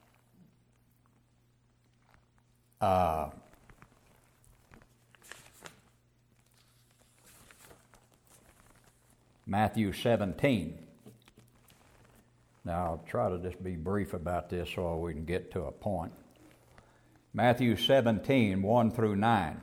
uh, Matthew seventeen. Now, I'll try to just be brief about this so we can get to a point. Matthew seventeen, one through nine.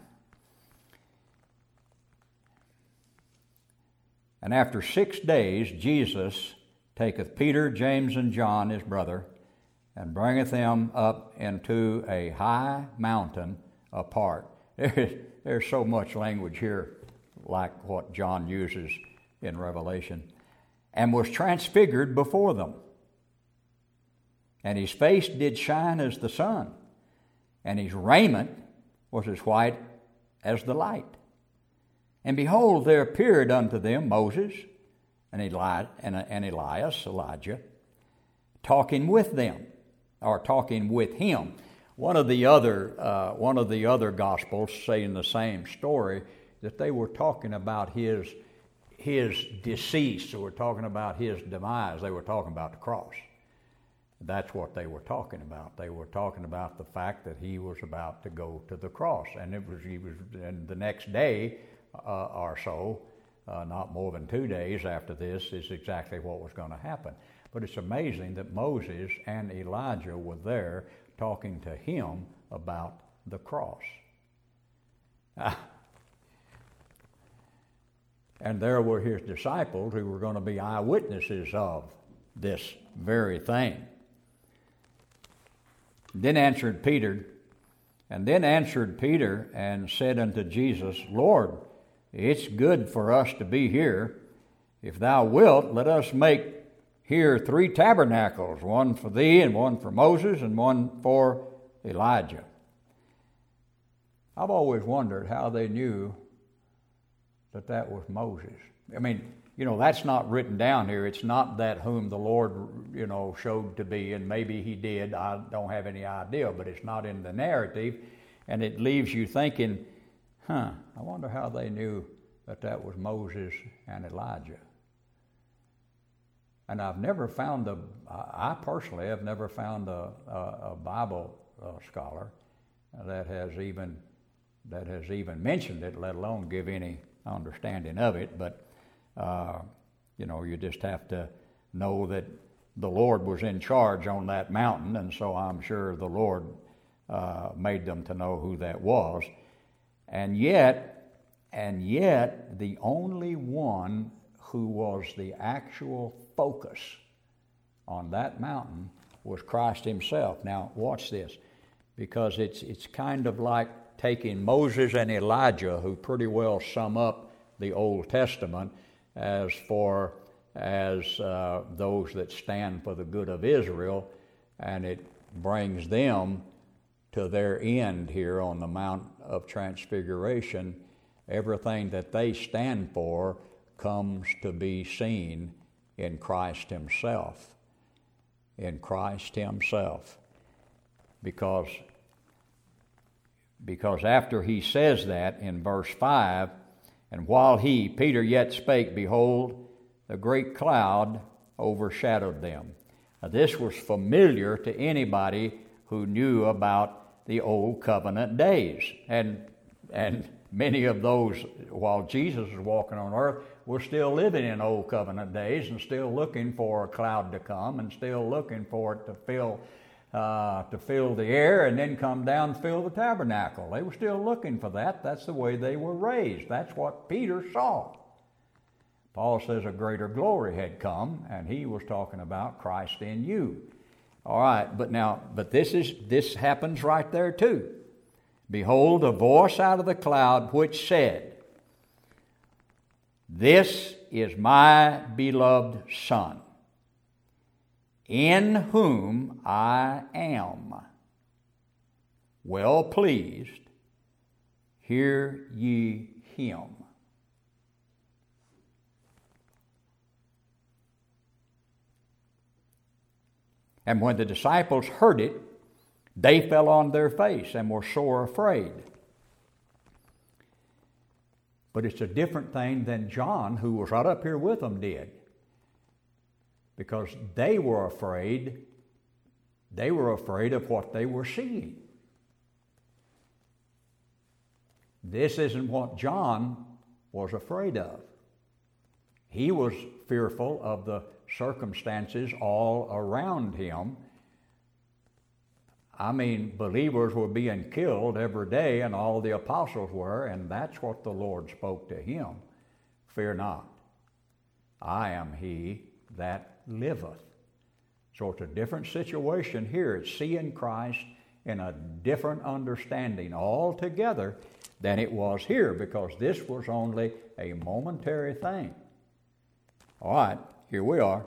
And after six days Jesus taketh Peter, James, and John his brother, and bringeth them up into a high mountain apart. There's, there's so much language here like what John uses in Revelation. And was transfigured before them. And his face did shine as the sun, and his raiment was as white as the light. And behold, there appeared unto them Moses and, Eli- and, and Elias, Elijah, talking with them, or talking with him. One of the other uh, one of the other Gospels saying the same story, that they were talking about his his decease. So we're talking about his demise. They were talking about the cross. That's what they were talking about. They were talking about the fact that he was about to go to the cross, and it was he was. And the next day uh, or so, uh, not more than two days after this, is exactly what was going to happen. But it's amazing that Moses and Elijah were there talking to him about the cross. Ah. And there were his disciples who were going to be eyewitnesses of this very thing. Then answered Peter, and then answered Peter and said unto Jesus, Lord, it's good for us to be here. If thou wilt, let us make here three tabernacles, one for thee, and one for Moses, and one for Elijah. I've always wondered how they knew that that was Moses. I mean, you know, that's not written down here. It's not that whom the Lord, you know, showed to be, and maybe he did. I don't have any idea, but it's not in the narrative, and it leaves you thinking, huh, I wonder how they knew that that was Moses and Elijah. And I've never found a, I personally have never found a, a, a Bible uh, scholar that has even that has even mentioned it, let alone give any understanding of it. But uh, you know, you just have to know that the Lord was in charge on that mountain, and so I'm sure the Lord uh, made them to know who that was. And yet, and yet, the only one who was the actual focus on that mountain was Christ himself. Now, watch this, because it's it's kind of like taking Moses and Elijah, who pretty well sum up the Old Testament as for as uh, those that stand for the good of Israel, and it brings them to their end here on the Mount of Transfiguration. Everything that they stand for comes to be seen in Christ himself. In Christ himself. Because, because after he says that in verse five, and while he, Peter, yet spake, behold, a great cloud overshadowed them. Now, this was familiar to anybody who knew about the Old Covenant days. And, and many of those, while Jesus was walking on earth, were still living in Old Covenant days and still looking for a cloud to come and still looking for it to fill uh, to fill the air and then come down and fill the tabernacle. They were still looking for that. That's the way they were raised. That's what Peter saw. Paul says a greater glory had come, and he was talking about Christ in you. All right, but now, but this is this happens right there too. Behold, a voice out of the cloud which said, This is my beloved Son, in whom I am well pleased. Hear ye him. And when the disciples heard it, they fell on their face and were sore afraid. But it's a different thing than John, who was right up here with them, did. Because they were afraid. They were afraid of what they were seeing. This isn't what John was afraid of. He was fearful of the circumstances all around him. I mean, believers were being killed every day, and all the apostles were, and that's what the Lord spoke to him. Fear not, I am he that liveth. So it's a different situation here. It's seeing Christ in a different understanding altogether than it was here, because this was only a momentary thing. All right, here we are.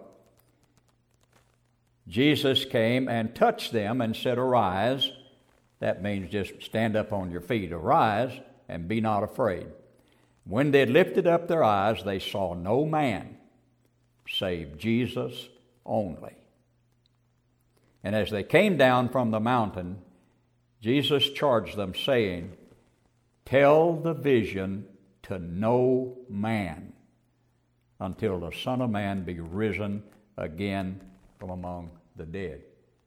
Jesus came and touched them and said, Arise. That means just stand up on your feet. Arise and be not afraid. When they had lifted up their eyes, they saw no man save Jesus only. And as they came down from the mountain, Jesus charged them, saying, Tell the vision to no man, until the Son of Man be risen again from among the dead.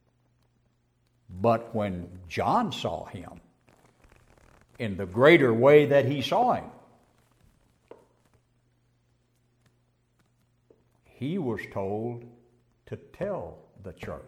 But when John saw him, in the greater way that he saw him, he was told to tell the church.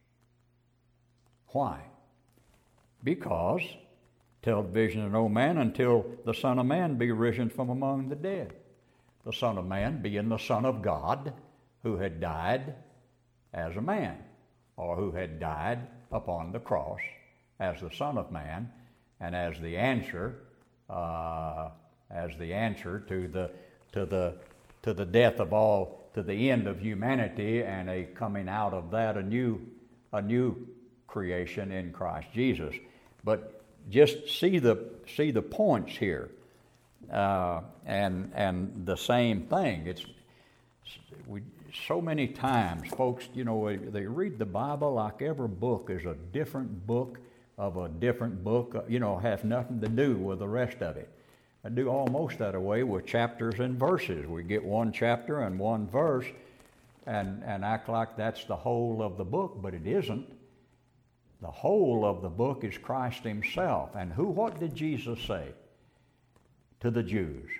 Why? Because tell the vision of no man until the Son of Man be risen from among the dead. The Son of Man being the Son of God, who had died as a man, or who had died upon the cross as the Son of Man, and as the answer, uh, as the answer to the to the to the death of all, to the end of humanity, and a coming out of that a new a new creation in Christ Jesus. But just see the see the points here, uh, and and the same thing. It's we so many times, folks. You know, they read the Bible like every book is a different book of a different book. You know, has nothing to do with the rest of it. I do almost that away with chapters and verses. We get one chapter and one verse, and and act like that's the whole of the book, but it isn't. The whole of the book is Christ Himself. And who? What did Jesus say to the Jews?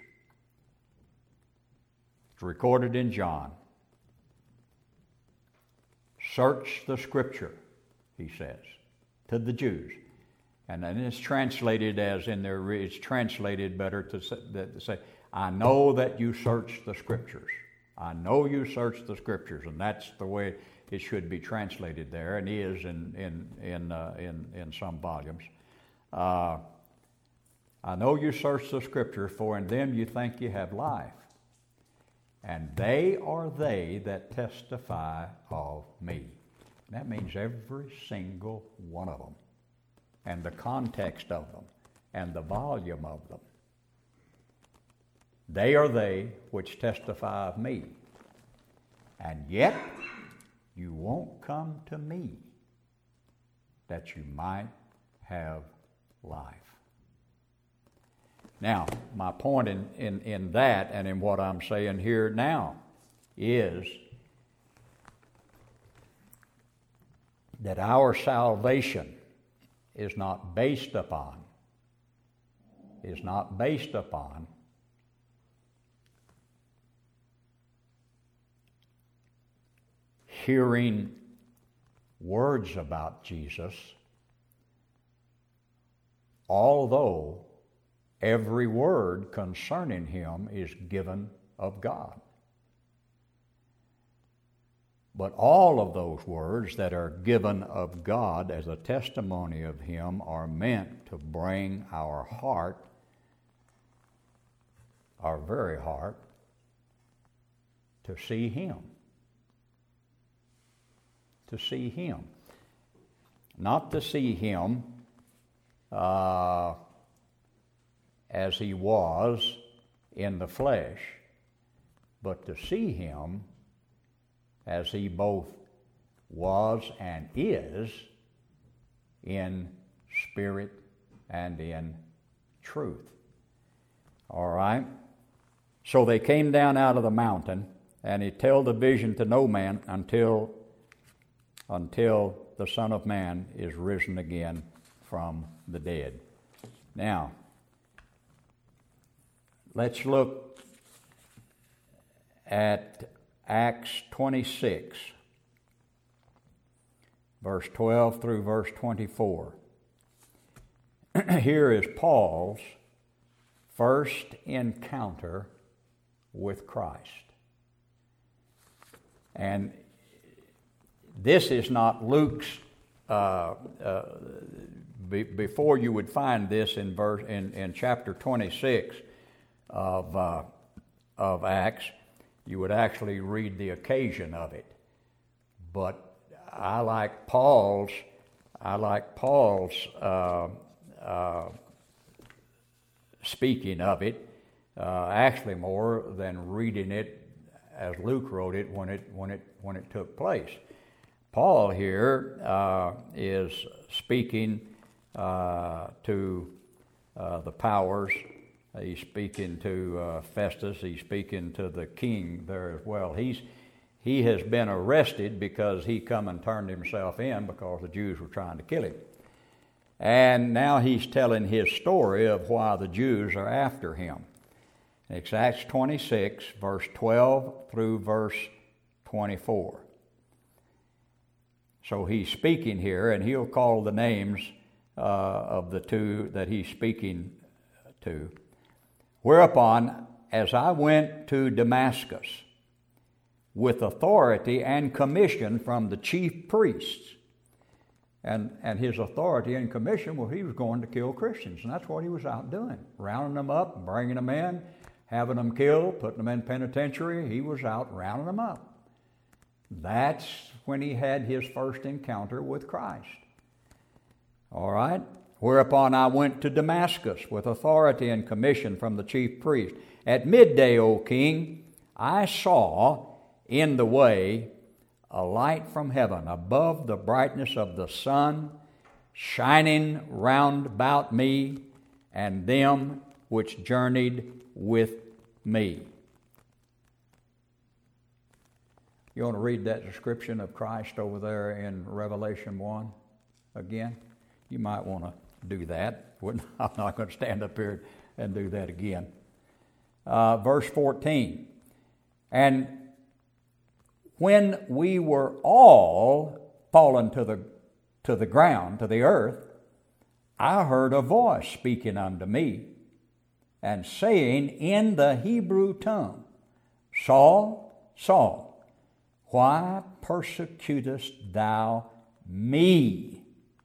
It's recorded in John. Search the Scripture, He says, to the Jews. And then it's translated as in there, it's translated better to say, to say, I know that you search the Scriptures. I know you search the Scriptures, and that's the way it should be translated there, and is in in in uh, in, in some volumes. Uh, I know you search the Scriptures, for in them you think you have life, and they are they that testify of me. And that means every single one of them, and the context of them, and the volume of them. They are they which testify of me, and yet you won't come to me that you might have life. Now, my point in, in, in that and in what I'm saying here now is that our salvation is not based upon, is not based upon hearing words about Jesus, although every word concerning Him is given of God. But all of those words that are given of God as a testimony of Him are meant to bring our heart, our very heart, to see Him. To see Him. Not to see Him uh, as He was in the flesh, but to see Him as He both was and is in spirit and in truth. All right? So they came down out of the mountain, and He told the vision to no man until until the Son of Man is risen again from the dead. Now, let's look at Acts twenty-six, verse twelve through verse twenty-four. Here is Paul's first encounter with Christ. And this is not Luke's, uh, uh, be, before you would find this in verse in, in chapter twenty-six of, uh, of Acts, you would actually read the occasion of it. But I like Paul's, I like Paul's uh, uh, speaking of it, uh, actually more than reading it as Luke wrote it when it when it when it took place. Paul here uh, is speaking uh, to uh, the powers He's speaking to uh, Festus. He's speaking to the king there as well. He's he has been arrested because he come and turned himself in because the Jews were trying to kill him. And now he's telling his story of why the Jews are after him. It's Acts twenty-six, verse twelve through verse twenty-four. So he's speaking here, and he'll call the names uh, of the two that he's speaking to. Whereupon, as I went to Damascus with authority and commission from the chief priests, and, and his authority and commission, well, he was going to kill Christians, and that's what he was out doing, rounding them up, bringing them in, having them killed, putting them in penitentiary. He was out rounding them up. That's when he had his first encounter with Christ. All right? Whereupon I went to Damascus with authority and commission from the chief priest. At midday, O king, I saw in the way a light from heaven, above the brightness of the sun, shining round about me and them which journeyed with me. You want to read that description of Christ over there in Revelation one again? You might want to do that. I'm not going to stand up here and do that again. Uh, verse fourteen. And when we were all fallen to the to the ground, to the earth, I heard a voice speaking unto me, and saying in the Hebrew tongue, Saul, Saul, why persecutest thou me?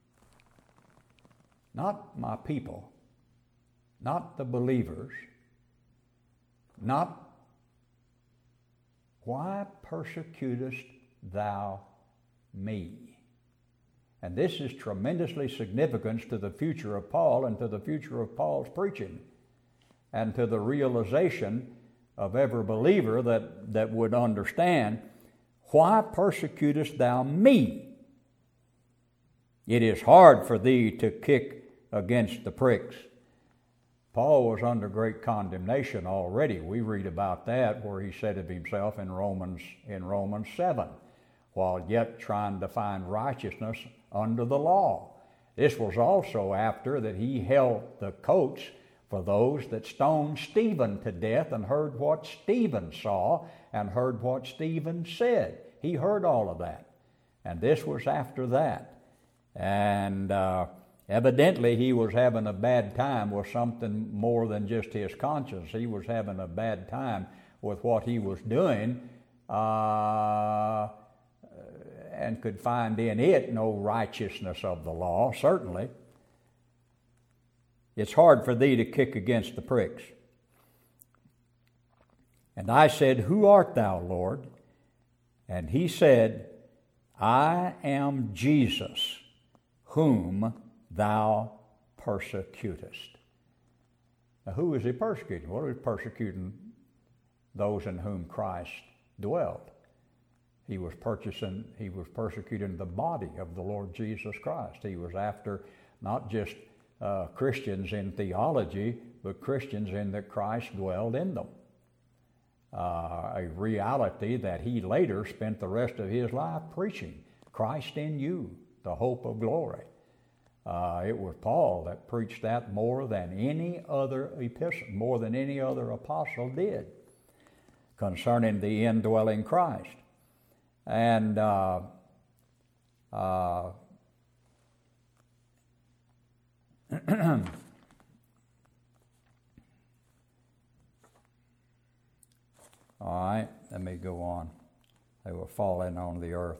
Not my people, not the believers, not why persecutest thou me? And this is tremendously significant to the future of Paul and to the future of Paul's preaching and to the realization of every believer that, that would understand, why persecutest thou me? It is hard for thee to kick against the pricks. Paul was under great condemnation already. We read about that where he said of himself in Romans in Romans seven, while yet trying to find righteousness under the law. This was also after that he held the coats for those that stoned Stephen to death and heard what Stephen saw and heard what Stephen said. He heard all of that. And this was after that. And uh, evidently he was having a bad time with something more than just his conscience. He was having a bad time with what he was doing uh, and could find in it no righteousness of the law, certainly. It's hard for thee to kick against the pricks. And I said, Who art thou, Lord? And he said, I am Jesus, whom thou persecutest. Now, who is he persecuting? Well, he's persecuting those in whom Christ dwelt. He was purchasing, he was persecuting the body of the Lord Jesus Christ. He was after not just uh, Christians in theology, but Christians in that Christ dwelled in them. Uh, a reality that he later spent the rest of his life preaching. Christ in you, the hope of glory. Uh, it was Paul that preached that more than any other epistle, more than any other apostle did, concerning the indwelling Christ. And uh, uh, all right, let me go on. They were falling on the earth.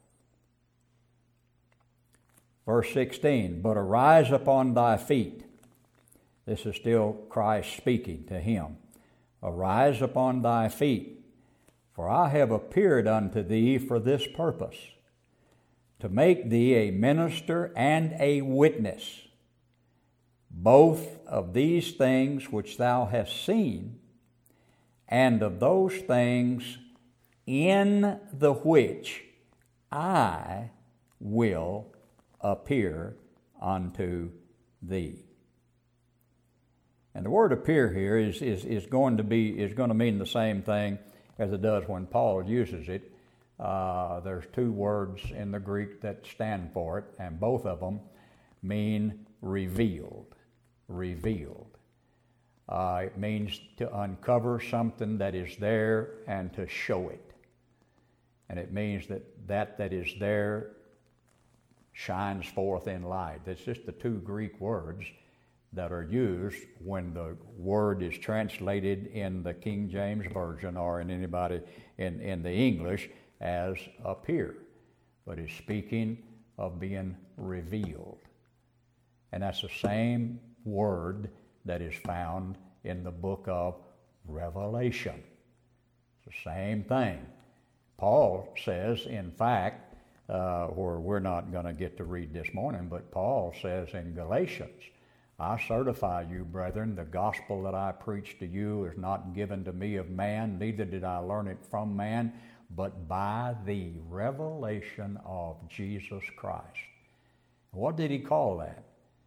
Verse sixteen, but arise upon thy feet. This is still Christ speaking to him. Arise upon thy feet, for I have appeared unto thee for this purpose, to make thee a minister and a witness, both of these things which thou hast seen, and of those things in the which I will appear unto thee. And the word appear here is, is, is going to be is going to mean the same thing as it does when Paul uses it. Uh, there's two words in the Greek that stand for it, and both of them mean revealed. Revealed. Uh, it means to uncover something that is there and to show it. And it means that that that is there shines forth in light. That's just the two Greek words that are used when the word is translated in the King James Version or in anybody in, in the English as appear. But it's speaking of being revealed. And that's the same word that is found in the book of Revelation. It's the same thing. Paul says, in fact, uh, where we're not going to get to read this morning, but Paul says in Galatians, I certify you, brethren, the gospel that I preach to you is not given to me of man, neither did I learn it from man, but by the revelation of Jesus Christ. What did he call that?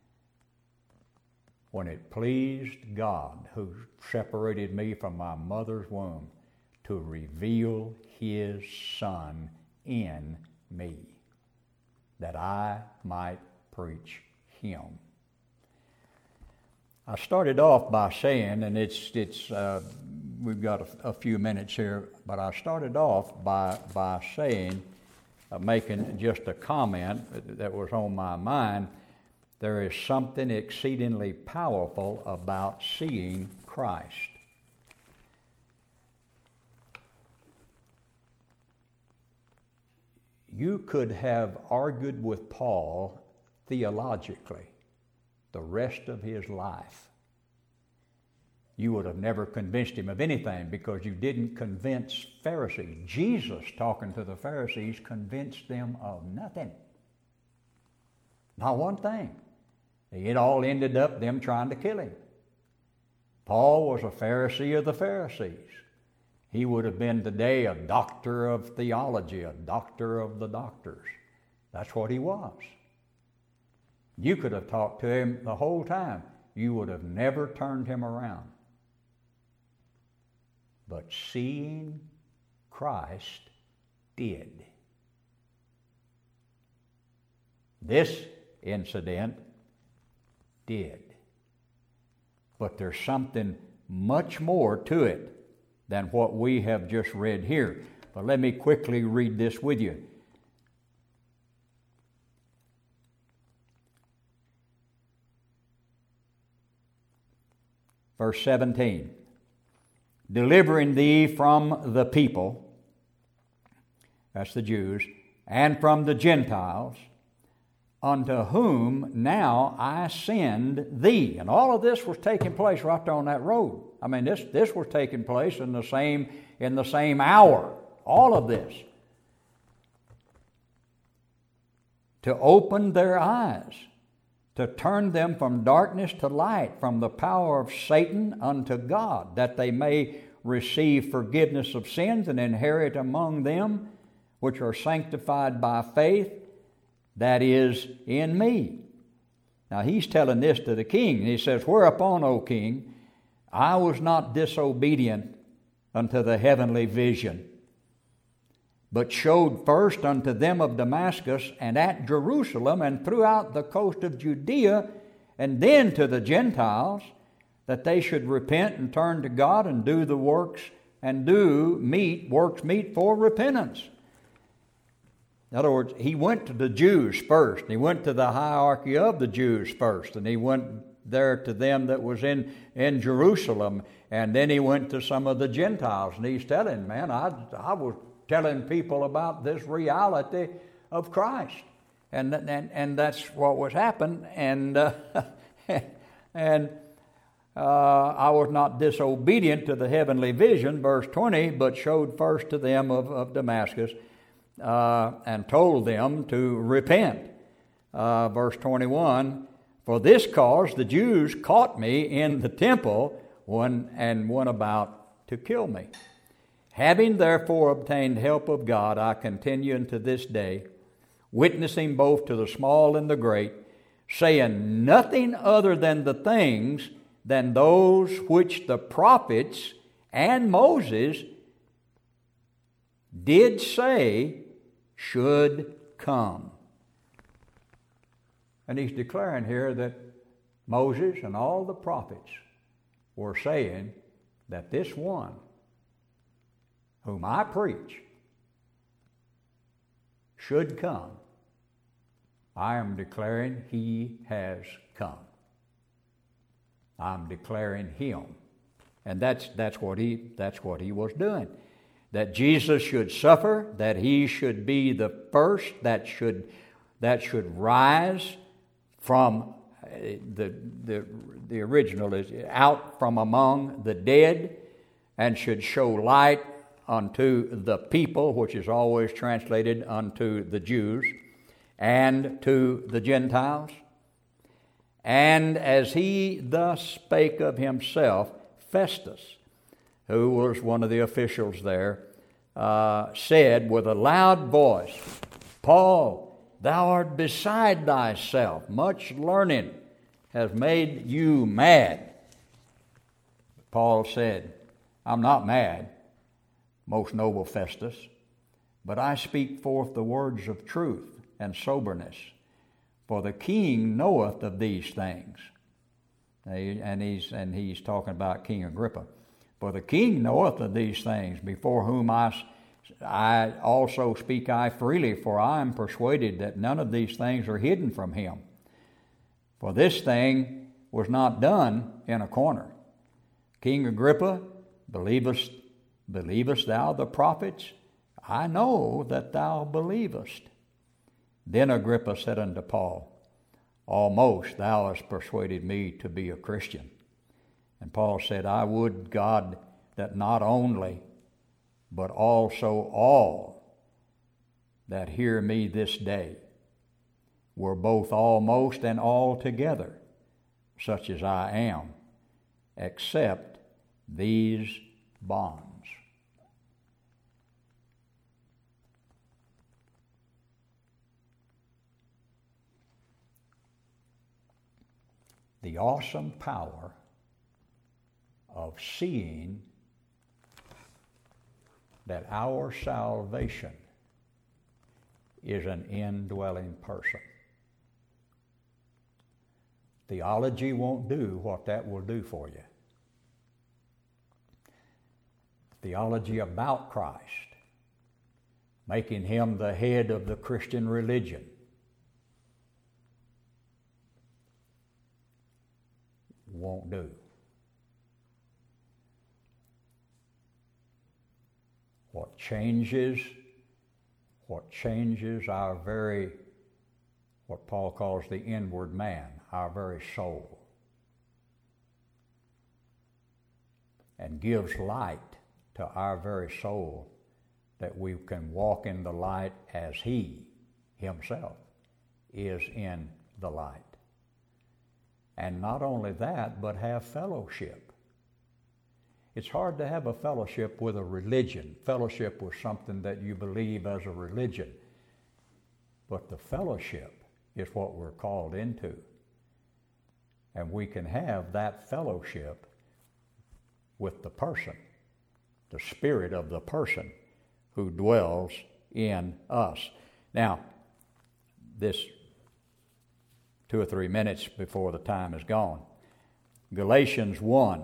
When it pleased God, who separated me from my mother's womb, to reveal his Son in me, that I might preach him. I started off by saying, and it's it's uh, we've got a, a few minutes here, but I started off by by saying, uh, making just a comment that, that was on my mind. There is something exceedingly powerful about seeing Christ. You could have argued with Paul theologically the rest of his life. You would have never convinced him of anything because you didn't convince Pharisees. Jesus, talking to the Pharisees, convinced them of nothing. Not one thing. It all ended up them trying to kill him. Paul was a Pharisee of the Pharisees. He would have been today a doctor of theology, a doctor of the doctors. That's what he was. You could have talked to him the whole time. You would have never turned him around. But seeing Christ did. This incident did. But there's something much more to it than what we have just read here. But let me quickly read this with you. Verse seventeen, delivering thee from the people, that's the Jews, and from the Gentiles, unto whom now I send thee. And all of this was taking place right there on that road. I mean, this, this was taking place in the same in the same hour. All of this. To open their eyes, to turn them from darkness to light, from the power of Satan unto God, that they may receive forgiveness of sins and inherit among them which are sanctified by faith that is in me. Now he's telling this to the king. He says, whereupon, O king, I was not disobedient unto the heavenly vision, but showed first unto them of Damascus and at Jerusalem and throughout the coast of Judea, and then to the Gentiles, that they should repent and turn to God and do the works and do meet, works meet for repentance. In other words, he went to the Jews first. And he went to the hierarchy of the Jews first. And he went there to them that was in, in Jerusalem. And then he went to some of the Gentiles. And he's telling, man, I, I was telling people about this reality of Christ. And, and, and that's what was happening. And, uh, and uh, I was not disobedient to the heavenly vision, verse twenty, but showed first to them of, of Damascus, Uh, and told them to repent. Uh, verse twenty-one, for this cause the Jews caught me in the temple one, and went about to kill me. Having therefore obtained help of God, I continue unto this day, witnessing both to the small and the great, saying nothing other than the things than those which the prophets and Moses did say should come. And he's declaring here that Moses and all the prophets were saying that this one whom I preach should come. I am declaring he has come. I'm declaring him. And that's that's what he that's what he was doing. That Jesus should suffer, that he should be the first that should that should rise from the the the original is out from among the dead, and should show light unto the people, which is always translated unto the Jews, and to the Gentiles. And as he thus spake of himself, Festus, who was one of the officials there, uh, said with a loud voice, Paul, thou art beside thyself. Much learning has made you mad. Paul said, I'm not mad, most noble Festus, but I speak forth the words of truth and soberness. For the king knoweth of these things. And he's, and he's talking about King Agrippa. For the king knoweth of these things, before whom I, I also speak I freely, for I am persuaded that none of these things are hidden from him. For this thing was not done in a corner. King Agrippa, believest, believest thou the prophets? I know that thou believest. Then Agrippa said unto Paul, Almost thou hast persuaded me to be a Christian. And Paul said, I would, God, that not only, but also all that hear me this day were both almost and altogether such as I am, except these bonds. The awesome power of seeing that our salvation is an indwelling person. Theology won't do what that will do for you. Theology about Christ, making him the head of the Christian religion, won't do. What changes, what changes our very, what Paul calls the inward man, our very soul, and gives light to our very soul, that we can walk in the light as he himself is in the light. And not only that, but have fellowship. It's hard to have a fellowship with a religion. Fellowship with something that you believe as a religion. But the fellowship is what we're called into. And we can have that fellowship with the person, the spirit of the person who dwells in us. Now, this two or three minutes before the time is gone. Galatians one.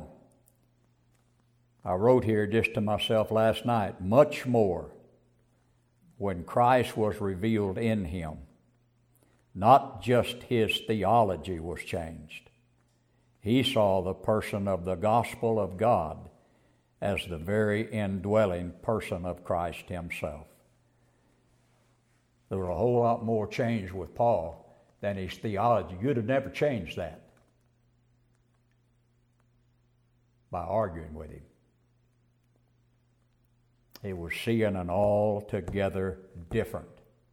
I wrote here just to myself last night, much more when Christ was revealed in him. Not just his theology was changed. He saw the person of the gospel of God as the very indwelling person of Christ himself. There was a whole lot more change with Paul than his theology. You'd have never changed that by arguing with him. He was seeing an altogether different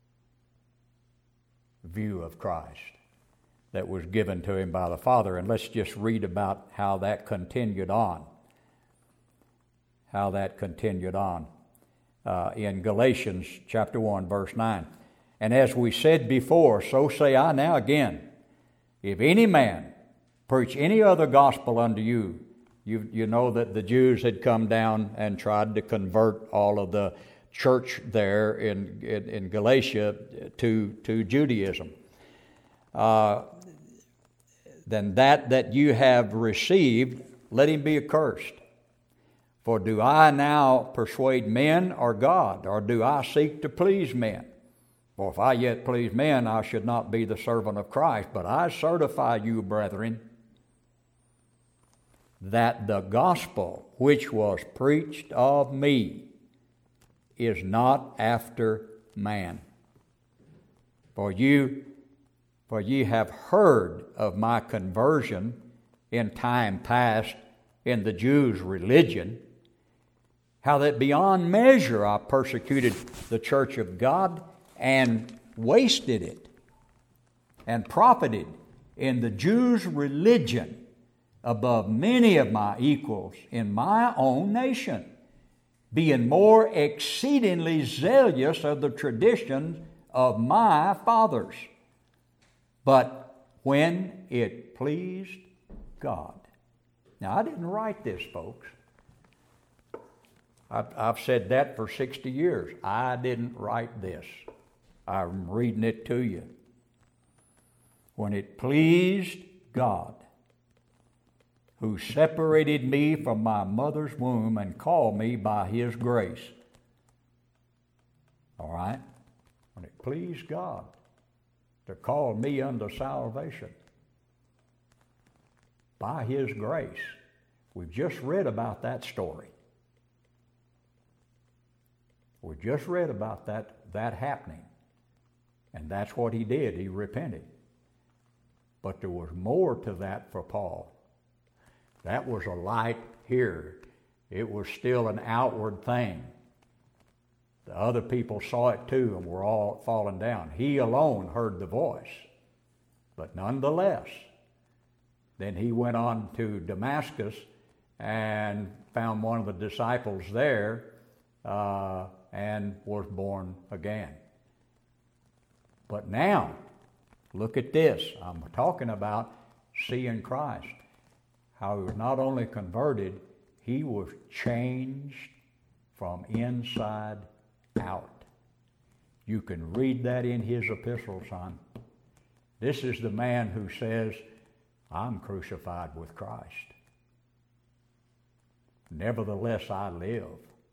view of Christ that was given to him by the Father. And let's just read about how that continued on. How that continued on uh, in Galatians chapter one, verse nine. And as we said before, so say I now again, if any man preach any other gospel unto you. You, you know that the Jews had come down and tried to convert all of the church there in, in, in Galatia to, to Judaism. Uh, then that that you have received, let him be accursed. For do I now persuade men or God, or do I seek to please men? For if I yet please men, I should not be the servant of Christ. But I certify you, brethren, that the gospel which was preached of me is not after man. For you, for ye have heard of my conversion in time past in the Jews' religion, how that beyond measure I persecuted the church of God and wasted it, and profited in the Jews' religion above many of my equals in my own nation, being more exceedingly zealous of the traditions of my fathers. But when it pleased God. Now, I didn't write this, folks. I've, I've said that for sixty years. I didn't write this. I'm reading it to you. When it pleased God, who separated me from my mother's womb and called me by His grace. All right? When it pleased God to call me unto salvation by His grace. We've just read about that story. We just read about that, that happening. And that's what he did. He repented. But there was more to that for Paul. That was a light here. It was still an outward thing. The other people saw it too and were all falling down. He alone heard the voice. But nonetheless, then he went on to Damascus and found one of the disciples there uh, and was born again. But now, look at this. I'm talking about seeing Christ. How he was not only converted, he was changed from inside out. You can read that in his epistle, son. This is the man who says, I'm crucified with Christ. Nevertheless I live,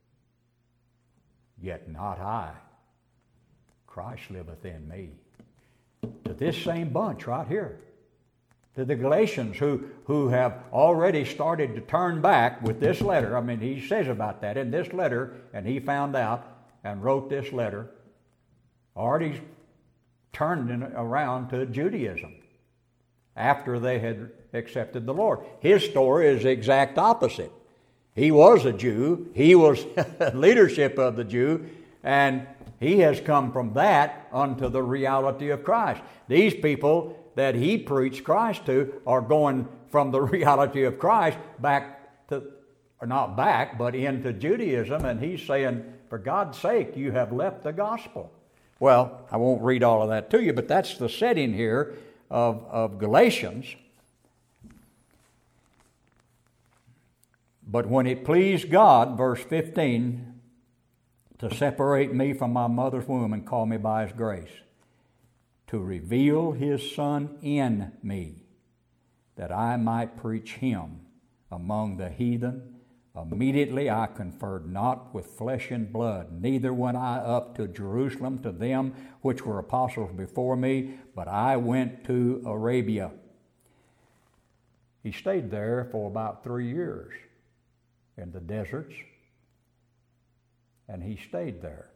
yet not I. Christ liveth in me. To this same bunch right here. To the Galatians who, who have already started to turn back with this letter. I mean, he says about that in this letter, and he found out and wrote this letter, already turned in, around to Judaism after they had accepted the Lord. His story is the exact opposite. He was a Jew. He was leadership of the Jew, and he has come from that unto the reality of Christ. These people that he preached Christ to are going from the reality of Christ back to, or not back, but into Judaism, and he's saying, for God's sake, you have left the gospel. Well, I won't read all of that to you, but that's the setting here of, of Galatians. But when it pleased God, verse fifteen, to separate me from my mother's womb and call me by His grace, to reveal His Son in me, that I might preach Him among the heathen, immediately I conferred not with flesh and blood, neither went I up to Jerusalem to them which were apostles before me, but I went to Arabia. He stayed there for about three years in the deserts, and he stayed there.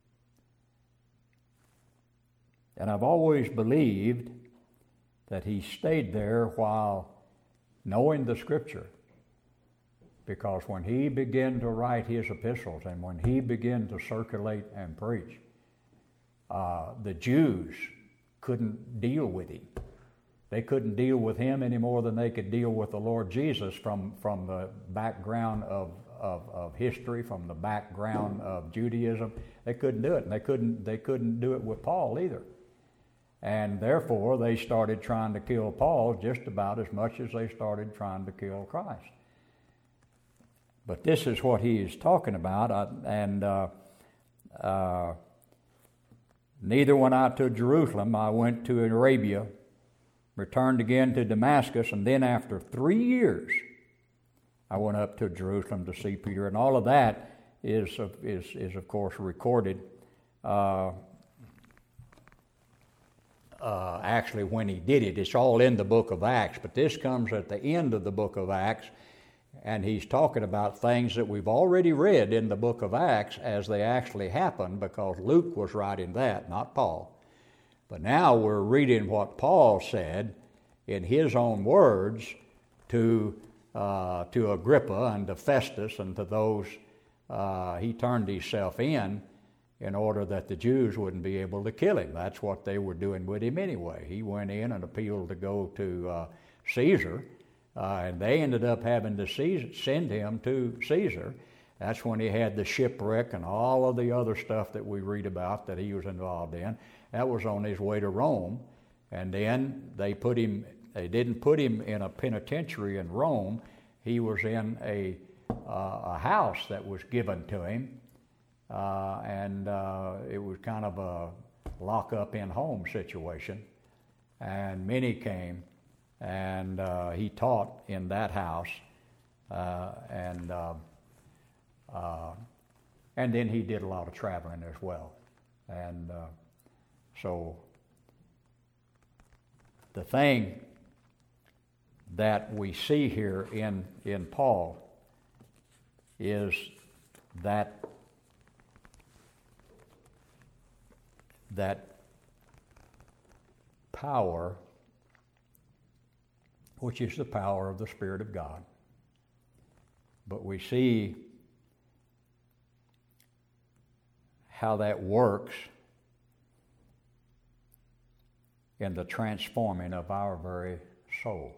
And I've always believed that he stayed there while knowing the Scripture. Because when he began to write his epistles and when he began to circulate and preach, uh, the Jews couldn't deal with him. They couldn't deal with him any more than they could deal with the Lord Jesus from, from the background of, of, of history, from the background of Judaism. They couldn't do it, and they couldn't, they couldn't do it with Paul either. And therefore, they started trying to kill Paul just about as much as they started trying to kill Christ. But this is what he is talking about, uh, and uh, uh, neither went I to Jerusalem. I went to Arabia, returned again to Damascus, and then after three years, I went up to Jerusalem to see Peter. And all of that is, is, is of course, recorded uh, uh, actually when he did it. It's all in the book of Acts, but this comes at the end of the book of Acts, and he's talking about things that we've already read in the book of Acts as they actually happened, because Luke was writing that, not Paul. But now we're reading what Paul said in his own words to uh, to Agrippa and to Festus and to those. Uh, he turned himself in in order that the Jews wouldn't be able to kill him. That's what they were doing with him anyway. He went in and appealed to go to uh, Caesar, uh, and they ended up having to Caesar, send him to Caesar. That's when he had the shipwreck and all of the other stuff that we read about that he was involved in. That was on his way to Rome. And then they put him, they didn't put him in a penitentiary in Rome. He was in a, uh, a house that was given to him. Uh, and uh, it was kind of a lock-up in-home situation. And many came, and uh, he taught in that house. Uh, and uh, uh, and then he did a lot of traveling as well. And uh, so the thing that we see here in, in Paul is that that power, which is the power of the Spirit of God. But we see how that works in the transforming of our very soul.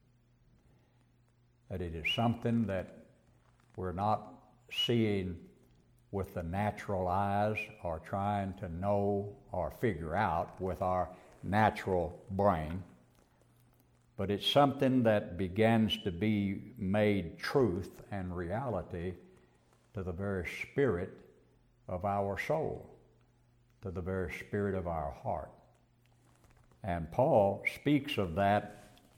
That it is something that we're not seeing with the natural eyes or trying to know or figure out with our natural brain, but it's something that begins to be made truth and reality to the very spirit of our soul, to the very spirit of our heart. And Paul speaks of that,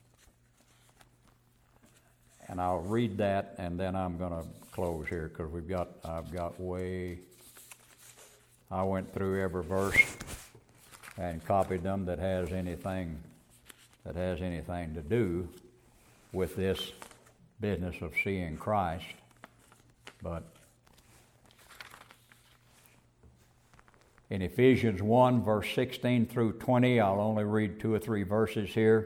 and I'll read that, and then I'm going to close here because we've got I've got way. I went through every verse and copied them that has anything that has anything to do with this business of seeing Christ, but in Ephesians one, verse sixteen through twenty, I'll only read two or three verses here.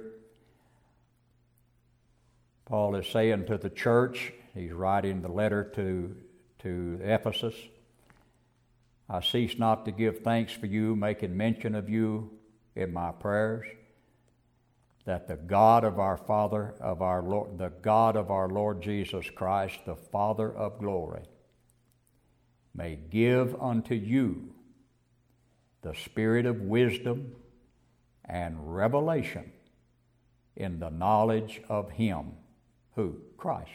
Paul is saying to the church, he's writing the letter to, to Ephesus, I cease not to give thanks for you, making mention of you in my prayers, that the God of our Father, of our Lord, the God of our Lord Jesus Christ, the Father of glory, may give unto you the spirit of wisdom and revelation in the knowledge of Him. Who? Christ.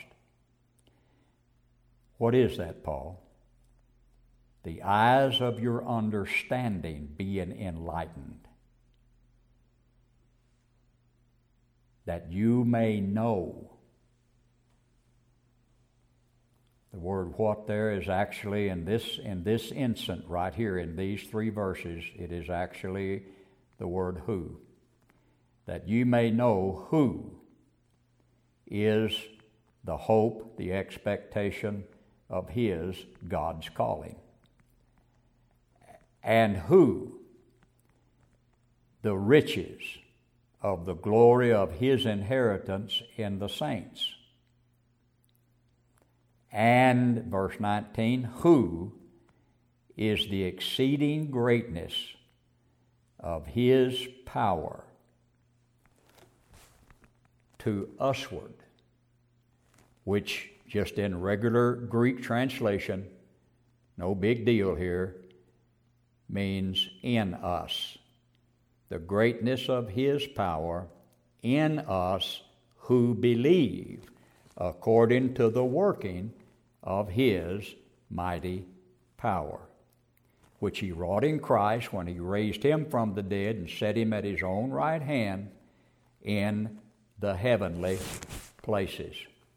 What is that, Paul? The eyes of your understanding being enlightened, that you may know. The word what there is actually in this in this instant right here in these three verses, it is actually the word who. That you may know who is the hope, the expectation of His, God's calling. And who the riches of the glory of His inheritance in the saints. And, verse nineteen, who is the exceeding greatness of His power to usward, which just in regular Greek translation, no big deal here, means in us. the greatness of his power in us who believe, according to the working of his mighty power, which he wrought in Christ when he raised him from the dead and set him at his own right hand in the heavenly places.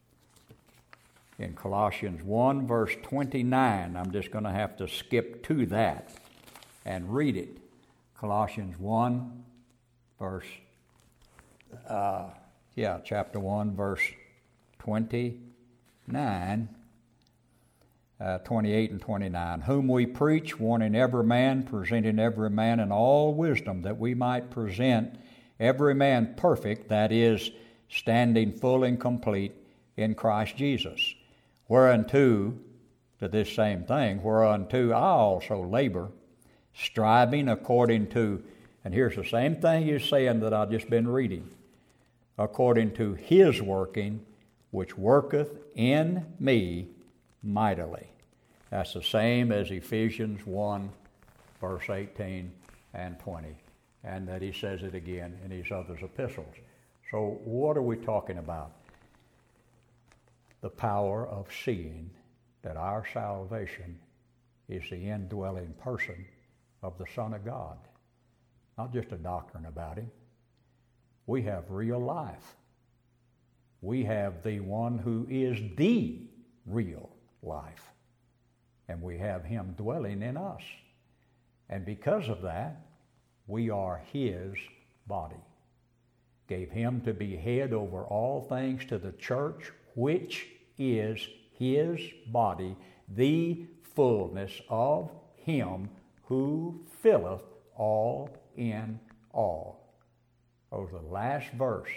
In Colossians one, verse twenty-nine, I'm just going to have to skip to that and read it. Colossians one, verse, uh, yeah, chapter one, verse twenty-nine, uh, twenty-eight and twenty-nine. Whom we preach, warning every man, presenting every man in all wisdom, that we might present every man perfect, that is, standing full and complete in Christ Jesus. Whereunto, to this same thing, whereunto I also labor, striving according to, and here's the same thing he's saying that I've just been reading, according to his working, which worketh in me mightily. That's the same as Ephesians one, verse eighteen and twenty, and that he says it again in his other epistles. So what are we talking about? The power of seeing that our salvation is the indwelling person of the Son of God. Not just a doctrine about him. We have real life. We have the one who is the real life. And we have him dwelling in us. And because of that, we are his body. Gave him to be head over all things to the church, which is his body, the fullness of him who filleth all in all. Over the last verse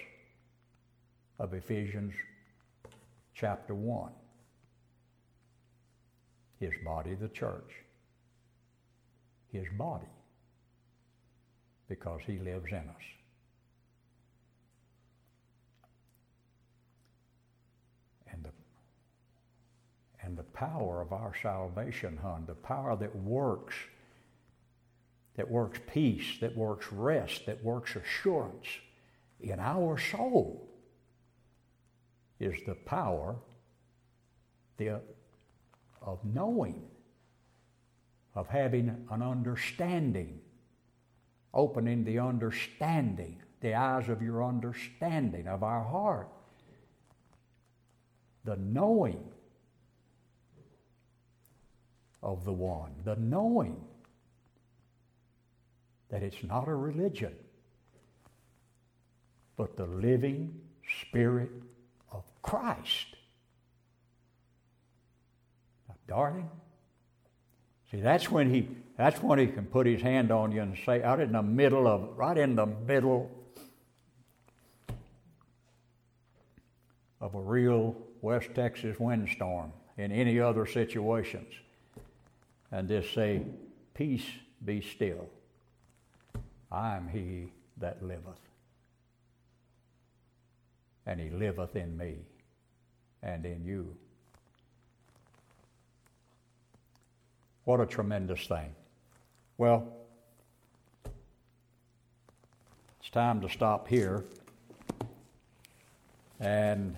of Ephesians chapter one. His body, the church. His body. Because he lives in us. And the, and the power of our salvation, hon, the power that works, that works peace, that works rest, that works assurance in our soul is the power the, of knowing, of having an understanding, opening the understanding, the eyes of your understanding of our heart. The knowing of the one, the knowing that it's not a religion, but the living Spirit of Christ. Now, darling, see, that's when he that's when he can put his hand on you and say, out in the middle of, right in the middle of a real West Texas windstorm in any other situations, and just say, peace be still. I am he that liveth, and he liveth in me and in you. What a tremendous thing. Well, it's time to stop here. And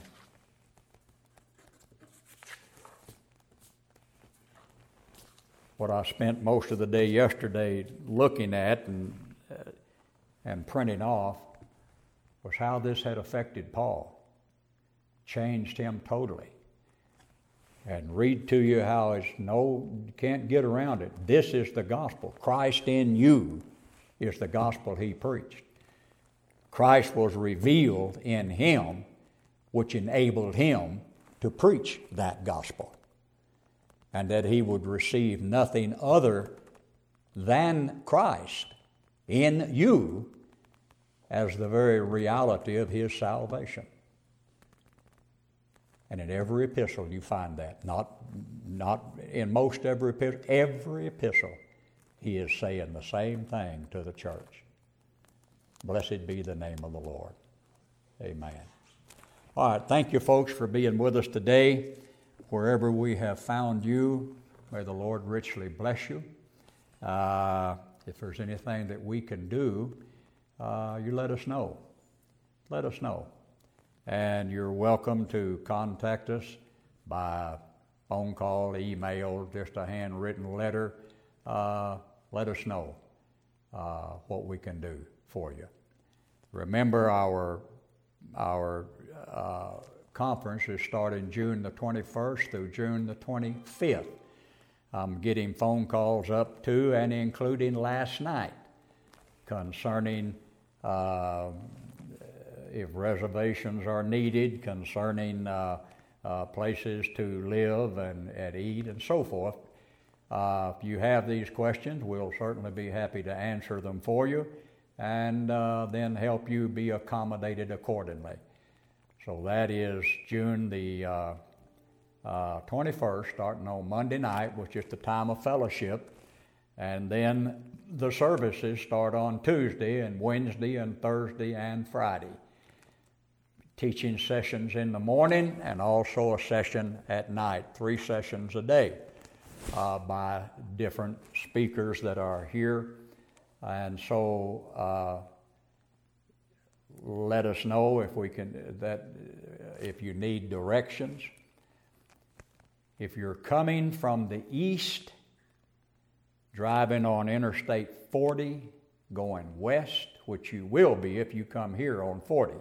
what I spent most of the day yesterday looking at and uh, and printing off was how this had affected Paul, changed him totally. And read to you how it's no, you can't get around it. This is the gospel. Christ in you is the gospel he preached. Christ was revealed in him, which enabled him to preach that gospel. And that he would receive nothing other than Christ in you as the very reality of his salvation. And in every epistle you find that. Not, not in most every epistle, every epistle he is saying the same thing to the church. Blessed be the name of the Lord. Amen. All right, thank you folks for being with us today. Wherever we have found you, may the Lord richly bless you. Uh, if there's anything that we can do uh, you let us know. Let us know. And you're welcome to contact us by phone call, email, just a handwritten letter. Uh, let us know uh, what we can do for you. Remember, our our uh, conference is starting June the twenty-first through June the twenty-fifth. I'm getting phone calls up to and including last night concerning uh, if reservations are needed, concerning uh, uh, places to live and, and eat and so forth. Uh, if you have these questions, we'll certainly be happy to answer them for you and uh, then help you be accommodated accordingly. So that is June the uh, uh, twenty-first, starting on Monday night, which is the time of fellowship. And then the services start on Tuesday and Wednesday and Thursday and Friday. Teaching sessions in the morning and also a session at night, three sessions a day uh, by different speakers that are here. And so uh, let us know if we can, that if you need directions. If you're coming from the east, driving on Interstate forty, going west, which you will be if you come here on forty,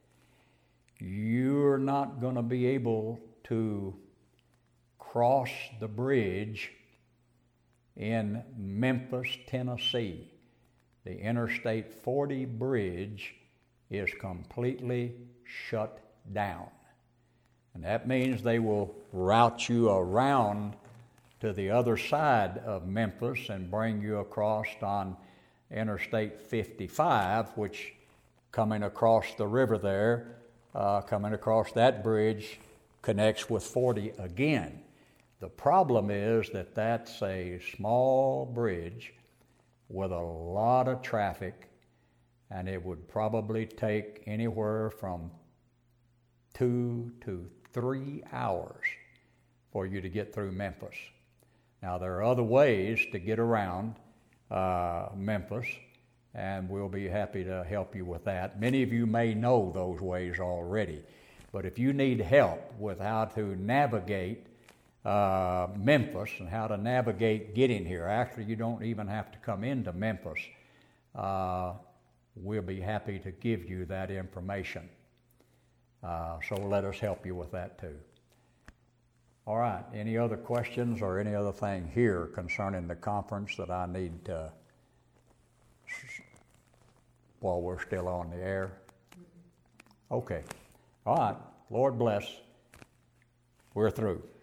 you're not going to be able to cross the bridge in Memphis, Tennessee. The Interstate forty bridge is completely shut down. And that means they will route you around to the other side of Memphis and bring you across on Interstate fifty-five, which coming across the river there, uh, coming across that bridge connects with forty again. The problem is that that's a small bridge with a lot of traffic, and it would probably take anywhere from two to three hours for you to get through Memphis. Now, there are other ways to get around uh, Memphis, and we'll be happy to help you with that. Many of you may know those ways already, but if you need help with how to navigate uh, Memphis and how to navigate getting here, actually you don't even have to come into Memphis, uh, we'll be happy to give you that information. Uh, so let us help you with that too. All right, any other questions or any other thing here concerning the conference that I need to, while we're still on the air? Okay, all right, Lord bless, we're through.